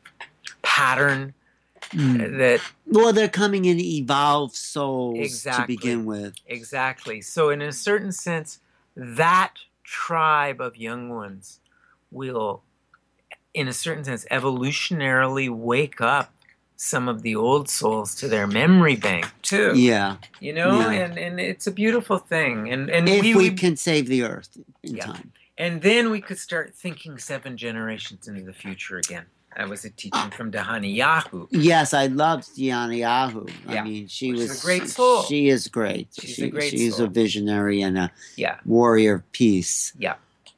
pattern mm. that well they're coming in evolved souls exactly, to begin with. Exactly. So in a certain sense, that tribe of young ones will, in a certain sense, evolutionarily wake up some of the old souls to their memory bank too. Yeah. You know, yeah. and, and it's a beautiful thing. And and if we, we we can save the earth in yeah. time. And then we could start thinking seven generations into the future again. That was a teaching from Dehani Yahu. Yes, I loved Dehani Yahu. Yeah. I mean, she Which was is a great soul. She is great. She's she, a great She's soul. a visionary and a yeah. warrior of peace. Yeah.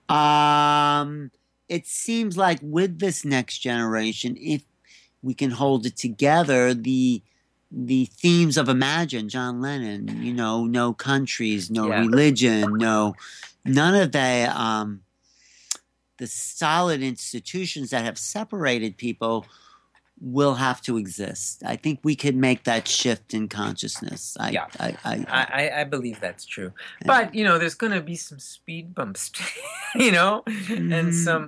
Um, it seems like with this next generation, if we can hold it together, the the themes of Imagine, John Lennon, you know, no countries, no yeah. religion, no none of the um, the solid institutions that have separated people will have to exist. I think we could make that shift in consciousness. I, yeah, I, I, I, I believe that's true. Yeah. But you know, there's going to be some speed bumps, you know, mm-hmm. and some.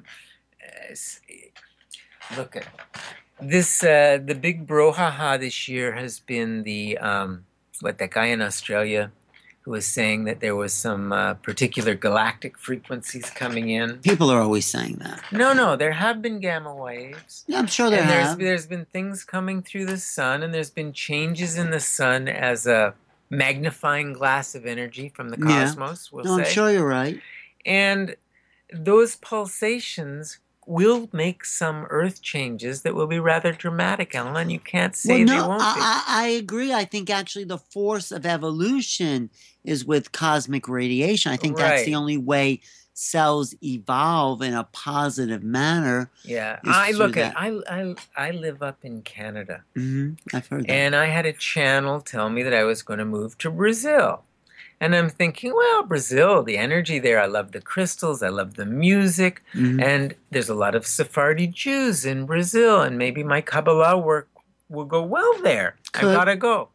Uh, look at this. Uh, the big brouhaha this year has been the um, what that guy in Australia who was saying that there was some uh, particular galactic frequencies coming in. People are always saying that. No, no, there have been gamma waves. Yeah, I'm sure there and have. There's, there's been things coming through the sun, and there's been changes in the sun as a magnifying glass of energy from the cosmos, yeah. we'll no, say. I'm sure you're right. And those pulsations will make some earth changes that will be rather dramatic, Ellen. You can't say well, no, they won't I, be. I, I agree. I think actually the force of evolution is with cosmic radiation. I think right. that's the only way cells evolve in a positive manner. Yeah, I look at I, I I live up in Canada. Mm-hmm. I've heard that. And I had a channel tell me that I was going to move to Brazil. And I'm thinking, well, Brazil, the energy there, I love the crystals, I love the music, mm-hmm. and there's a lot of Sephardi Jews in Brazil, and maybe my Kabbalah work will go well there. Could. I've got to go.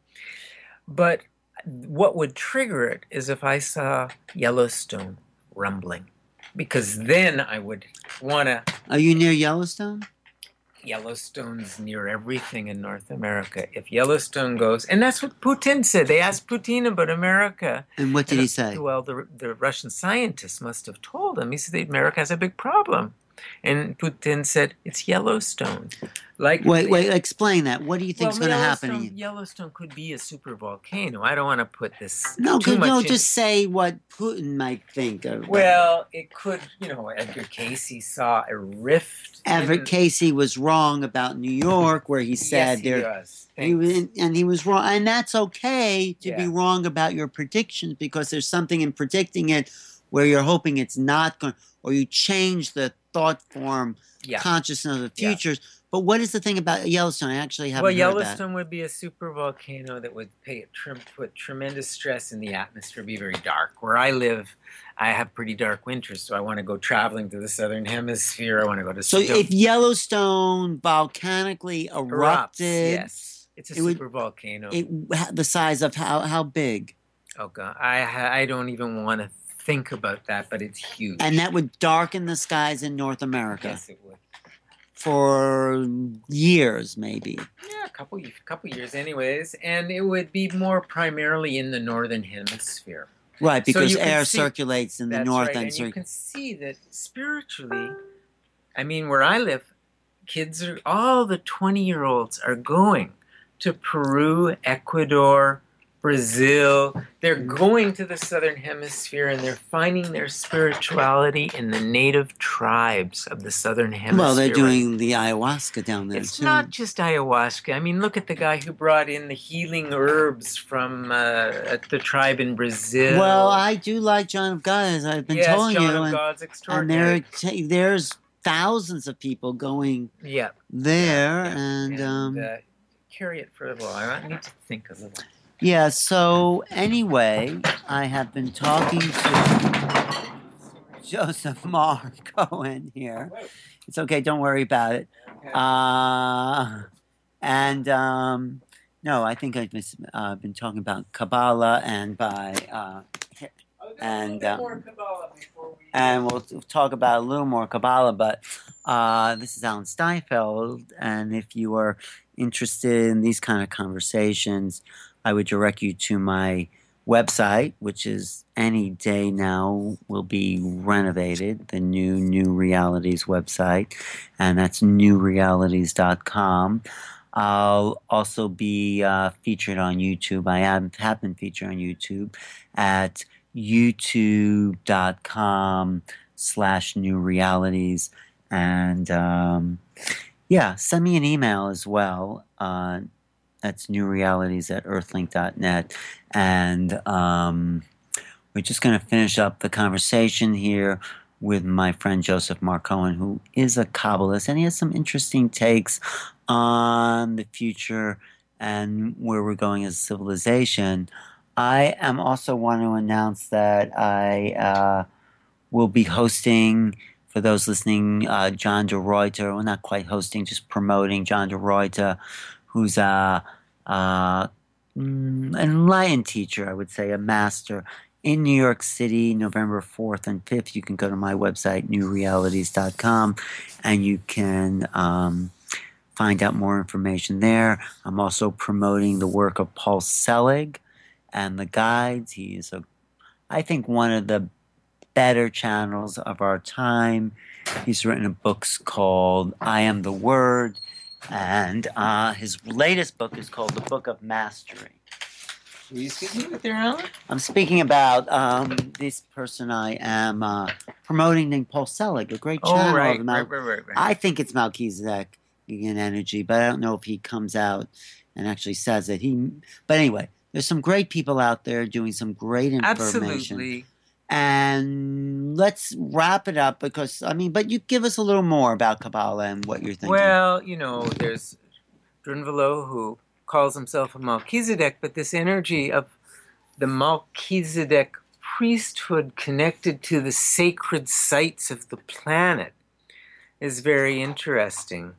But what would trigger it is if I saw Yellowstone rumbling, because then I would want to... Are you near Yellowstone? Yellowstone's near everything in North America. If Yellowstone goes, and that's what Putin said. They asked Putin about America. And what did and, he say? Well, the the Russian scientists must have told him. He said that America has a big problem. And Putin said, it's Yellowstone. Like, wait, wait, explain that. What do you think well, is going to happen? Yellowstone could be a super volcano. I don't want to put this no, too could, much no, in. just say what Putin might think of. Well, it could, you know, Edgar Casey saw a rift. Everett in... Casey was wrong about New York, where he said yes, he there. was. He was, and he was wrong, and that's okay to yeah. be wrong about your predictions, because there's something in predicting it where you're hoping it's not going, or you change the thought form, yeah. consciousness of the futures, yeah. But what is the thing about Yellowstone? I actually haven't Well, heard Yellowstone would be a super volcano that would pay, trim, put tremendous stress in the atmosphere, be very dark. Where I live, I have pretty dark winters, so I want to go traveling to the southern hemisphere. I want to go to. So if Yellowstone volcanically erupted, erupts, yes, it's a it super would, volcano. It the size of how how big? Oh God, I I don't even want to think about that, but it's huge. And that would darken the skies in North America. Yes, it would. For years, maybe. Yeah, a couple couple years, anyways, and it would be more primarily in the northern hemisphere. Right, because so air see, circulates in the north right, and, and you can see that spiritually. I mean, where I live, kids are all the twenty-year-olds are going to Peru, Ecuador, Brazil. They're going to the southern hemisphere and they're finding their spirituality in the native tribes of the southern hemisphere. Well, they're doing the ayahuasca down there it's too. It's not just ayahuasca. I mean, look at the guy who brought in the healing herbs from uh, the tribe in Brazil. Well, I do like John of God, as I've been yes, telling John you. Of and, God's extraordinary. And there, there's thousands of people going yeah. there, yeah, yeah. and, and um, uh, carry it for a little. I need to think a little. Yeah, so anyway, I have been talking to Joseph Mark Cohen here. It's okay, don't worry about it. Uh, and um, no, I think I've been, uh, been talking about Kabbalah and by uh, and um, and we'll talk about a little more Kabbalah. But uh, this is Alan Steinfeld, and if you are interested in these kind of conversations, I would direct you to my website, which is any day now will be renovated, the new New Realities website, and that's new realities dot com. I'll also be uh, featured on YouTube. I have, have been featured on YouTube at youtube dot com slash new realities. And um, yeah, send me an email as well. Uh, That's newrealities at earthlink dot net. And um, we're just going to finish up the conversation here with my friend Joseph Mark Cohen, who is a Kabbalist, and he has some interesting takes on the future and where we're going as a civilization. I am also want to announce that I uh, will be hosting, for those listening, uh, John de Ruyter, well, not quite hosting, just promoting John de Ruyter, who's a, uh, an enlightened teacher, I would say, a master, in New York City, November fourth and fifth. You can go to my website, new realities dot com, and you can um, find out more information there. I'm also promoting the work of Paul Selig and the guides. He is, a, I think, one of the better channels of our time. He's written books called I Am the Word, and uh, his latest book is called The Book of Mastery. Were you speaking with there, Alan? I'm speaking about um, this person I am uh, promoting named Paul Selig, a great channel. Oh, right, of Mal- right, right, right, right. I think it's Melchizedek in energy, but I don't know if he comes out and actually says it. He, But anyway, there's some great people out there doing some great information. Absolutely. And let's wrap it up because, I mean, but you give us a little more about Kabbalah and what you're thinking. Well, you know, there's Drunvalo who calls himself a Melchizedek, but this energy of the Melchizedek priesthood connected to the sacred sites of the planet is very interesting.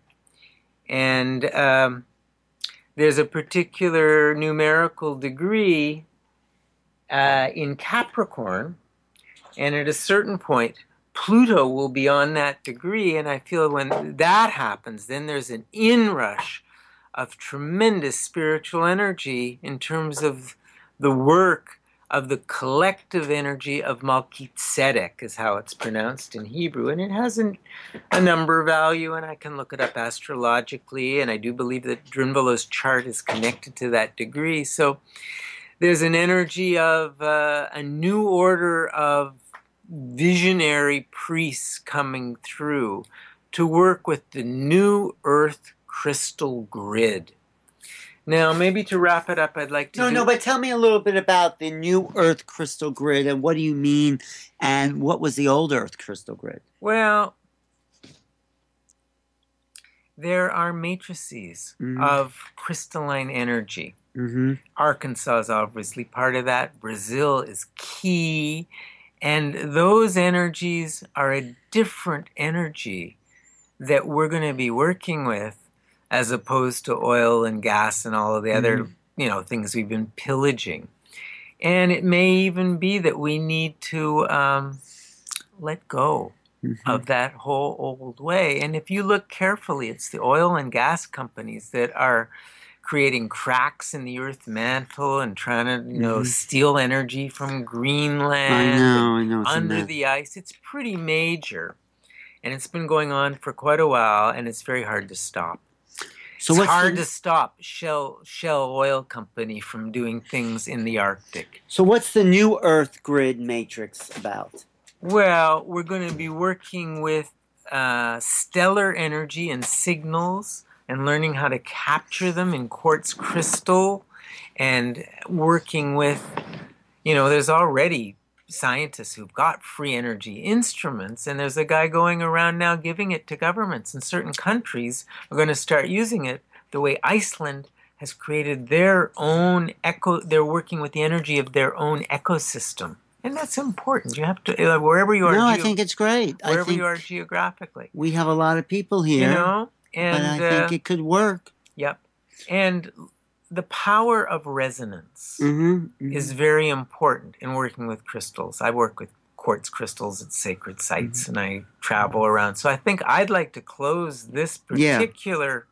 And um, there's a particular numerical degree uh, in Capricorn, and at a certain point, Pluto will be on that degree, and I feel when that happens, then there's an inrush of tremendous spiritual energy in terms of the work of the collective energy of Melchizedek, is how it's pronounced in Hebrew. And it has an, a number value, and I can look it up astrologically, and I do believe that Drunvalo's chart is connected to that degree. So there's an energy of uh, a new order of visionary priests coming through to work with the new earth crystal grid. Now, maybe to wrap it up, I'd like to No, do... no, but tell me a little bit about the new earth crystal grid and what do you mean, and what was the old earth crystal grid? Well, there are matrices Mhm. of crystalline energy. Mm-hmm. Arkansas is obviously part of that. Brazil is key. And those energies are a different energy that we're going to be working with as opposed to oil and gas and all of the other, Mhm. you know, things we've been pillaging. And it may even be that we need to um, let go Mm-hmm. of that whole old way. And if you look carefully, it's the oil and gas companies that are creating cracks in the earth mantle and trying to, you know, Mhm. steal energy from Greenland I know, I and know. It's a under mess. the ice. It's pretty major. And it's been going on for quite a while, and it's very hard to stop. So It's what's hard the, to stop Shell Shell Oil Company from doing things in the Arctic. so what's the new Earth grid matrix about? Well, we're going to be working with uh, stellar energy and signals and learning how to capture them in quartz crystal and working with, you know, there's already scientists who've got free energy instruments, and there's a guy going around now giving it to governments, and certain countries are going to start using it the way Iceland has created their own eco, they're working with the energy of their own ecosystem. And that's important. You have to, uh, wherever you are, No, I geo- think it's great. I wherever think you are geographically, we have a lot of people you here, know, but and I uh, think it could work. yep, and the power of resonance Mm-hmm. Mm-hmm. is very important in working with crystals. I work with quartz crystals at sacred sites, Mm-hmm. and I travel around. So I think I'd like to close this Yeah. particular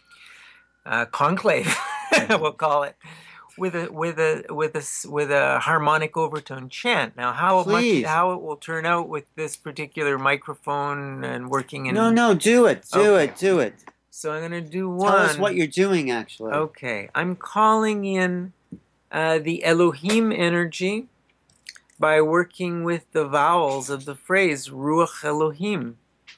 uh, conclave, we'll call it, with a with a with a with a harmonic overtone chant. Now, how Please. much how it will turn out with this particular microphone and working in No, no, do it. Do Okay. it. Do it. So I'm going to do one. Tell us what you're doing, actually. Okay, I'm calling in uh, the Elohim energy by working with the vowels of the phrase Ruach Elohim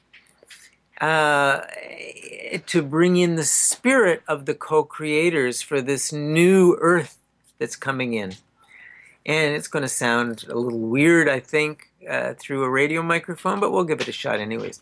uh, to bring in the spirit of the co-creators for this new earth that's coming in. And it's going to sound a little weird, I think, uh, through a radio microphone, but we'll give it a shot anyways.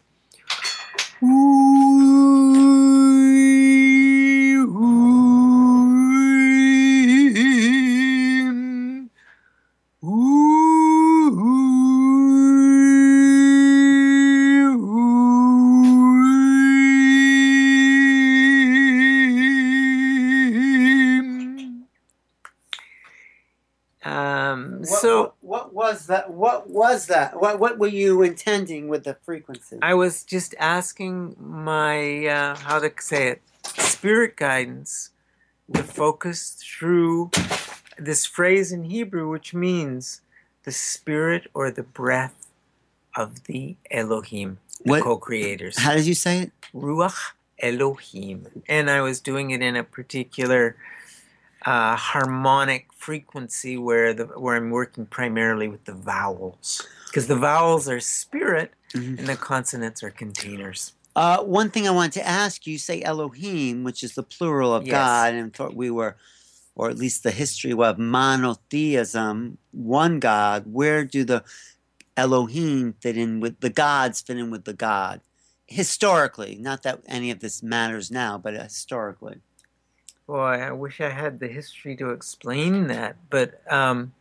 Um, What, so what, what was that? What was that? What what were you intending with the frequency? I was just asking my uh, how to say it, spirit guidance to focus through this phrase in Hebrew, which means the spirit or the breath of the Elohim, the What- co-creators. How did you say it? Ruach Elohim. And I was doing it in a particular uh, harmonic frequency where the where I'm working primarily with the vowels. Because the vowels are spirit Mhm. and the consonants are containers. Uh, one thing I wanted to ask you, say Elohim, which is the plural of Yes. God, and thought we were, or at least the history of monotheism, one God. Where do the Elohim fit in with the gods fit in with the God? Historically, not that any of this matters now, but historically. Boy, I wish I had the history to explain that. But um,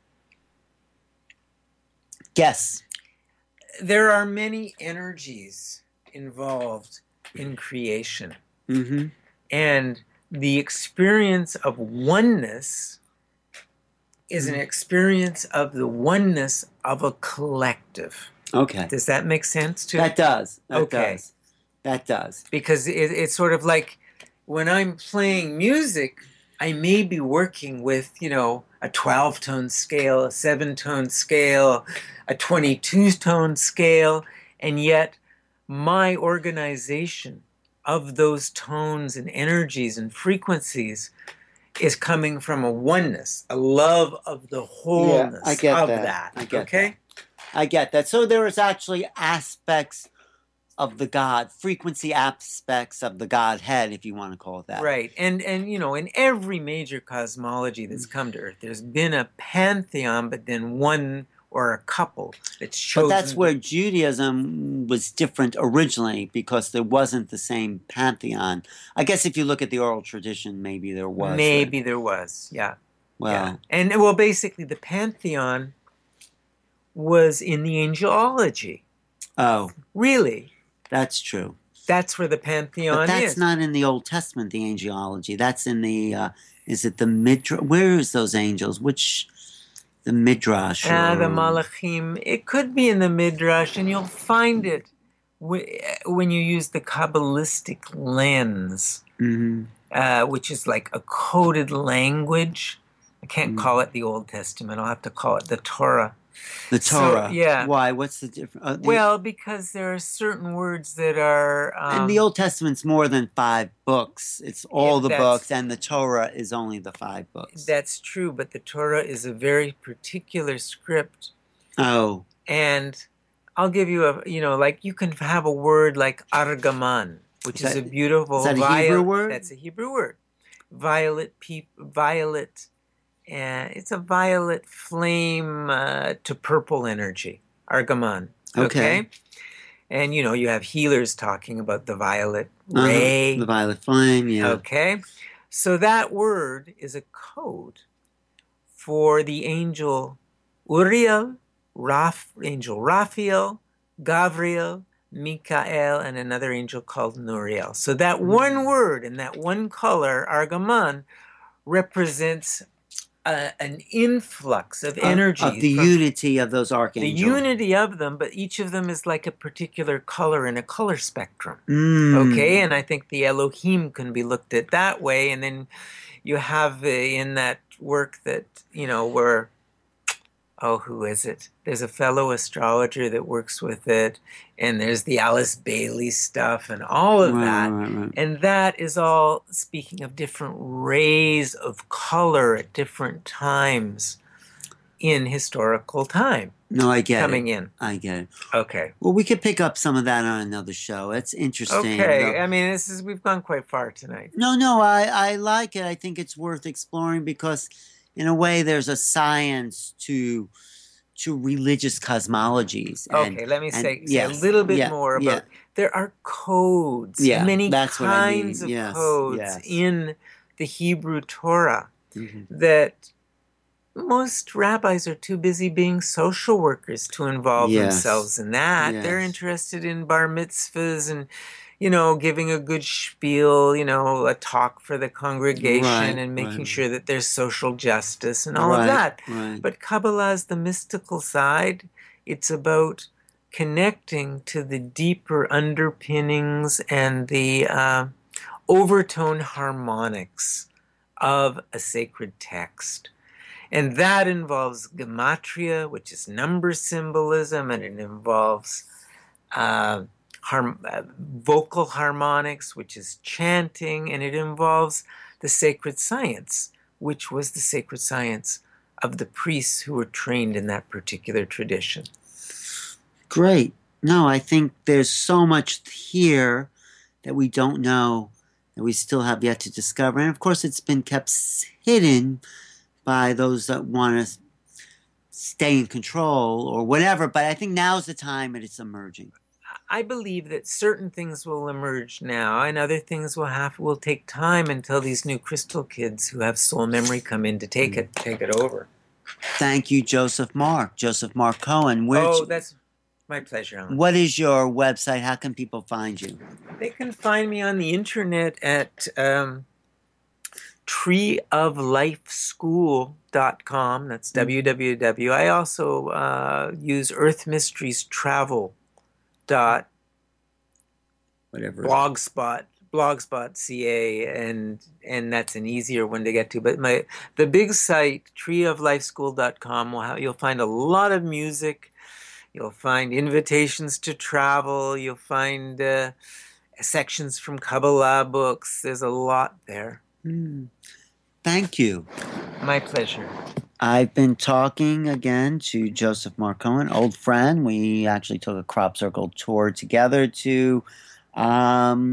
Guess. there are many energies involved in creation. Mm-hmm. And the experience of oneness is an experience of the oneness of a collective. Okay. Does that make sense to That does. That Okay. does. That does. Because it, it's sort of like when I'm playing music, I may be working with, you know, a twelve-tone scale, a seven-tone scale, a twenty-two-tone scale, and yet my organization of those tones and energies and frequencies is coming from a oneness, a love of the wholeness I get of that. that. I get okay? I get that. So there is actually aspects of the God, frequency aspects of the Godhead, if you want to call it that. Right. And and you know, in every major cosmology that's come to Earth, there's been a pantheon, but then one or a couple that's chosen. But that's where Judaism was different originally, because there wasn't the same pantheon. I guess if you look at the oral tradition, maybe there was. Maybe right? there was, yeah. Well, yeah. And, well, basically, the pantheon was in the angelology. Oh. Really? That's true. That's where the pantheon but that's is. not in the Old Testament, the angelology. That's in the, uh, is it the Midrash? Where is those angels? Which, the Midrash? Ah, or... the Malachim. It could be in the Midrash, and you'll find it when you use the Kabbalistic lens, mm-hmm. uh, which is like a coded language. I can't mm-hmm. call it the Old Testament. I'll have to call it the Torah. The Torah. So, yeah. Why? What's the difference? Uh, the... Well, because there are certain words that are... Um, and the Old Testament's more than five books. It's all yeah, the books, and the Torah is only the five books. That's true, but the Torah is a very particular script. Oh. And I'll give you a, you know, like you can have a word like argaman, which is, that, is a beautiful... Is that a violet, Hebrew word? That's a Hebrew word. Violet, peep, violet... And it's a violet flame uh, to purple energy, argaman. Okay. okay. And, you know, you have healers talking about the violet ray. Uh, the violet flame, yeah. Okay. So that word is a code for the angel Uriel, Raph, angel Raphael, Gabriel, Mikael, and another angel called Nuriel. So that one word and that one color, argaman, represents Uh, an influx of energy. Of, of the unity of those archangels. The unity of them, but each of them is like a particular color in a color spectrum. Mm. Okay, and I think the Elohim can be looked at that way. And then you have uh, in that work that, you know, where, oh, who is it? There's a fellow astrologer that works with it, and there's the Alice Bailey stuff and all of right, that. Right, right. And that is all speaking of different rays of color at different times in historical time. No, I get coming it. in. I get it. Okay. Well, we could pick up some of that on another show. It's interesting. Okay. Though. I mean, this is we've gone quite far tonight. No, no, I, I like it. I think it's worth exploring because in a way there's a science to to religious cosmologies. And, okay, let me and, say, yes, say a little bit yeah, more about yeah. there are codes, yeah, many that's kinds what I mean. of yes, codes yes. in the Hebrew Torah mm-hmm. that most rabbis are too busy being social workers to involve yes. themselves in that. Yes. They're interested in bar mitzvahs and, you know, giving a good spiel, you know, a talk for the congregation right, and making right. sure that there's social justice and all right, of that. Right. But Kabbalah is the mystical side. It's about connecting to the deeper underpinnings and the uh, overtone harmonics of a sacred text. And that involves gematria, which is number symbolism, and it involves uh, harm, uh, vocal harmonics, which is chanting, and it involves the sacred science, which was the sacred science of the priests who were trained in that particular tradition. Great. No, I think there's so much here that we don't know, that we still have yet to discover. And of course, it's been kept hidden by those that want to stay in control or whatever. But I think now's the time that it's emerging. I believe that certain things will emerge now, and other things will have will take time until these new crystal kids who have soul memory come in to take it take it over. Thank you, Joseph Mark. Joseph Mark Cohen. Where oh, that's my pleasure, Alan. What is your website? How can people find you? They can find me on the internet at um, tree of life school dot com. That's w w w. I also uh, use Earth Mysteries Travel. Dot whatever blogspot blogspot ca and and that's an easier one to get to, but my the big site tree of life school dot com will have, you'll find a lot of music, you'll find invitations to travel, you'll find uh, sections from Kabbalah books. There's a lot there. mm. Thank you. My pleasure. I've been talking again to Joseph Mark Cohen, old friend. We actually took a crop circle tour together to um,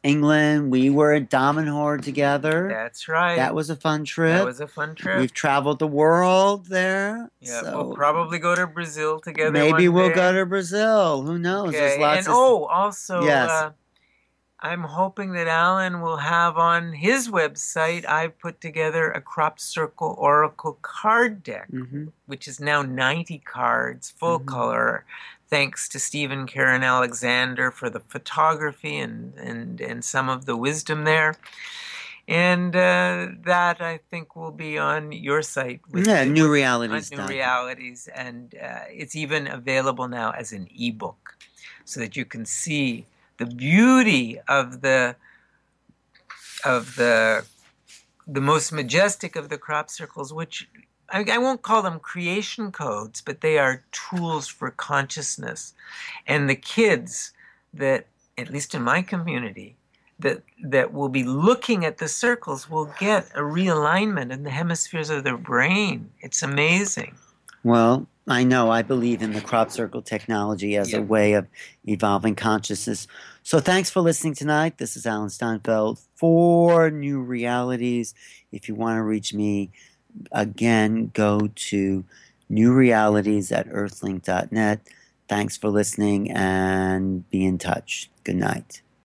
England. We were at Damanhur together. That's right. That was a fun trip. That was a fun trip. We've traveled the world there. Yeah, so we'll probably go to Brazil together. Maybe one we'll day. go to Brazil. Who knows? Okay. There's lots and of oh, also, yes. uh, I'm hoping that Alan will have on his website, I've put together a Crop Circle Oracle card deck, mm-hmm. which is now ninety cards, full mm-hmm. color. Thanks to Stephen Karen Alexander for the photography and, and, and some of the wisdom there. And uh, that, I think, will be on your site. With yeah, the, New Realities. New Realities. And uh, it's even available now as an ebook so that you can see the beauty of the of the the most majestic of the crop circles, which I, I won't call them creation codes, but they are tools for consciousness. And the kids that, at least in my community, that that will be looking at the circles will get a realignment in the hemispheres of their brain. It's amazing. Well, I know I believe in the crop circle technology as Yeah. a way of evolving consciousness. So thanks for listening tonight. This is Alan Steinfeld for New Realities. If you want to reach me, again, go to newrealities at earthlink dot net. Thanks for listening and be in touch. Good night.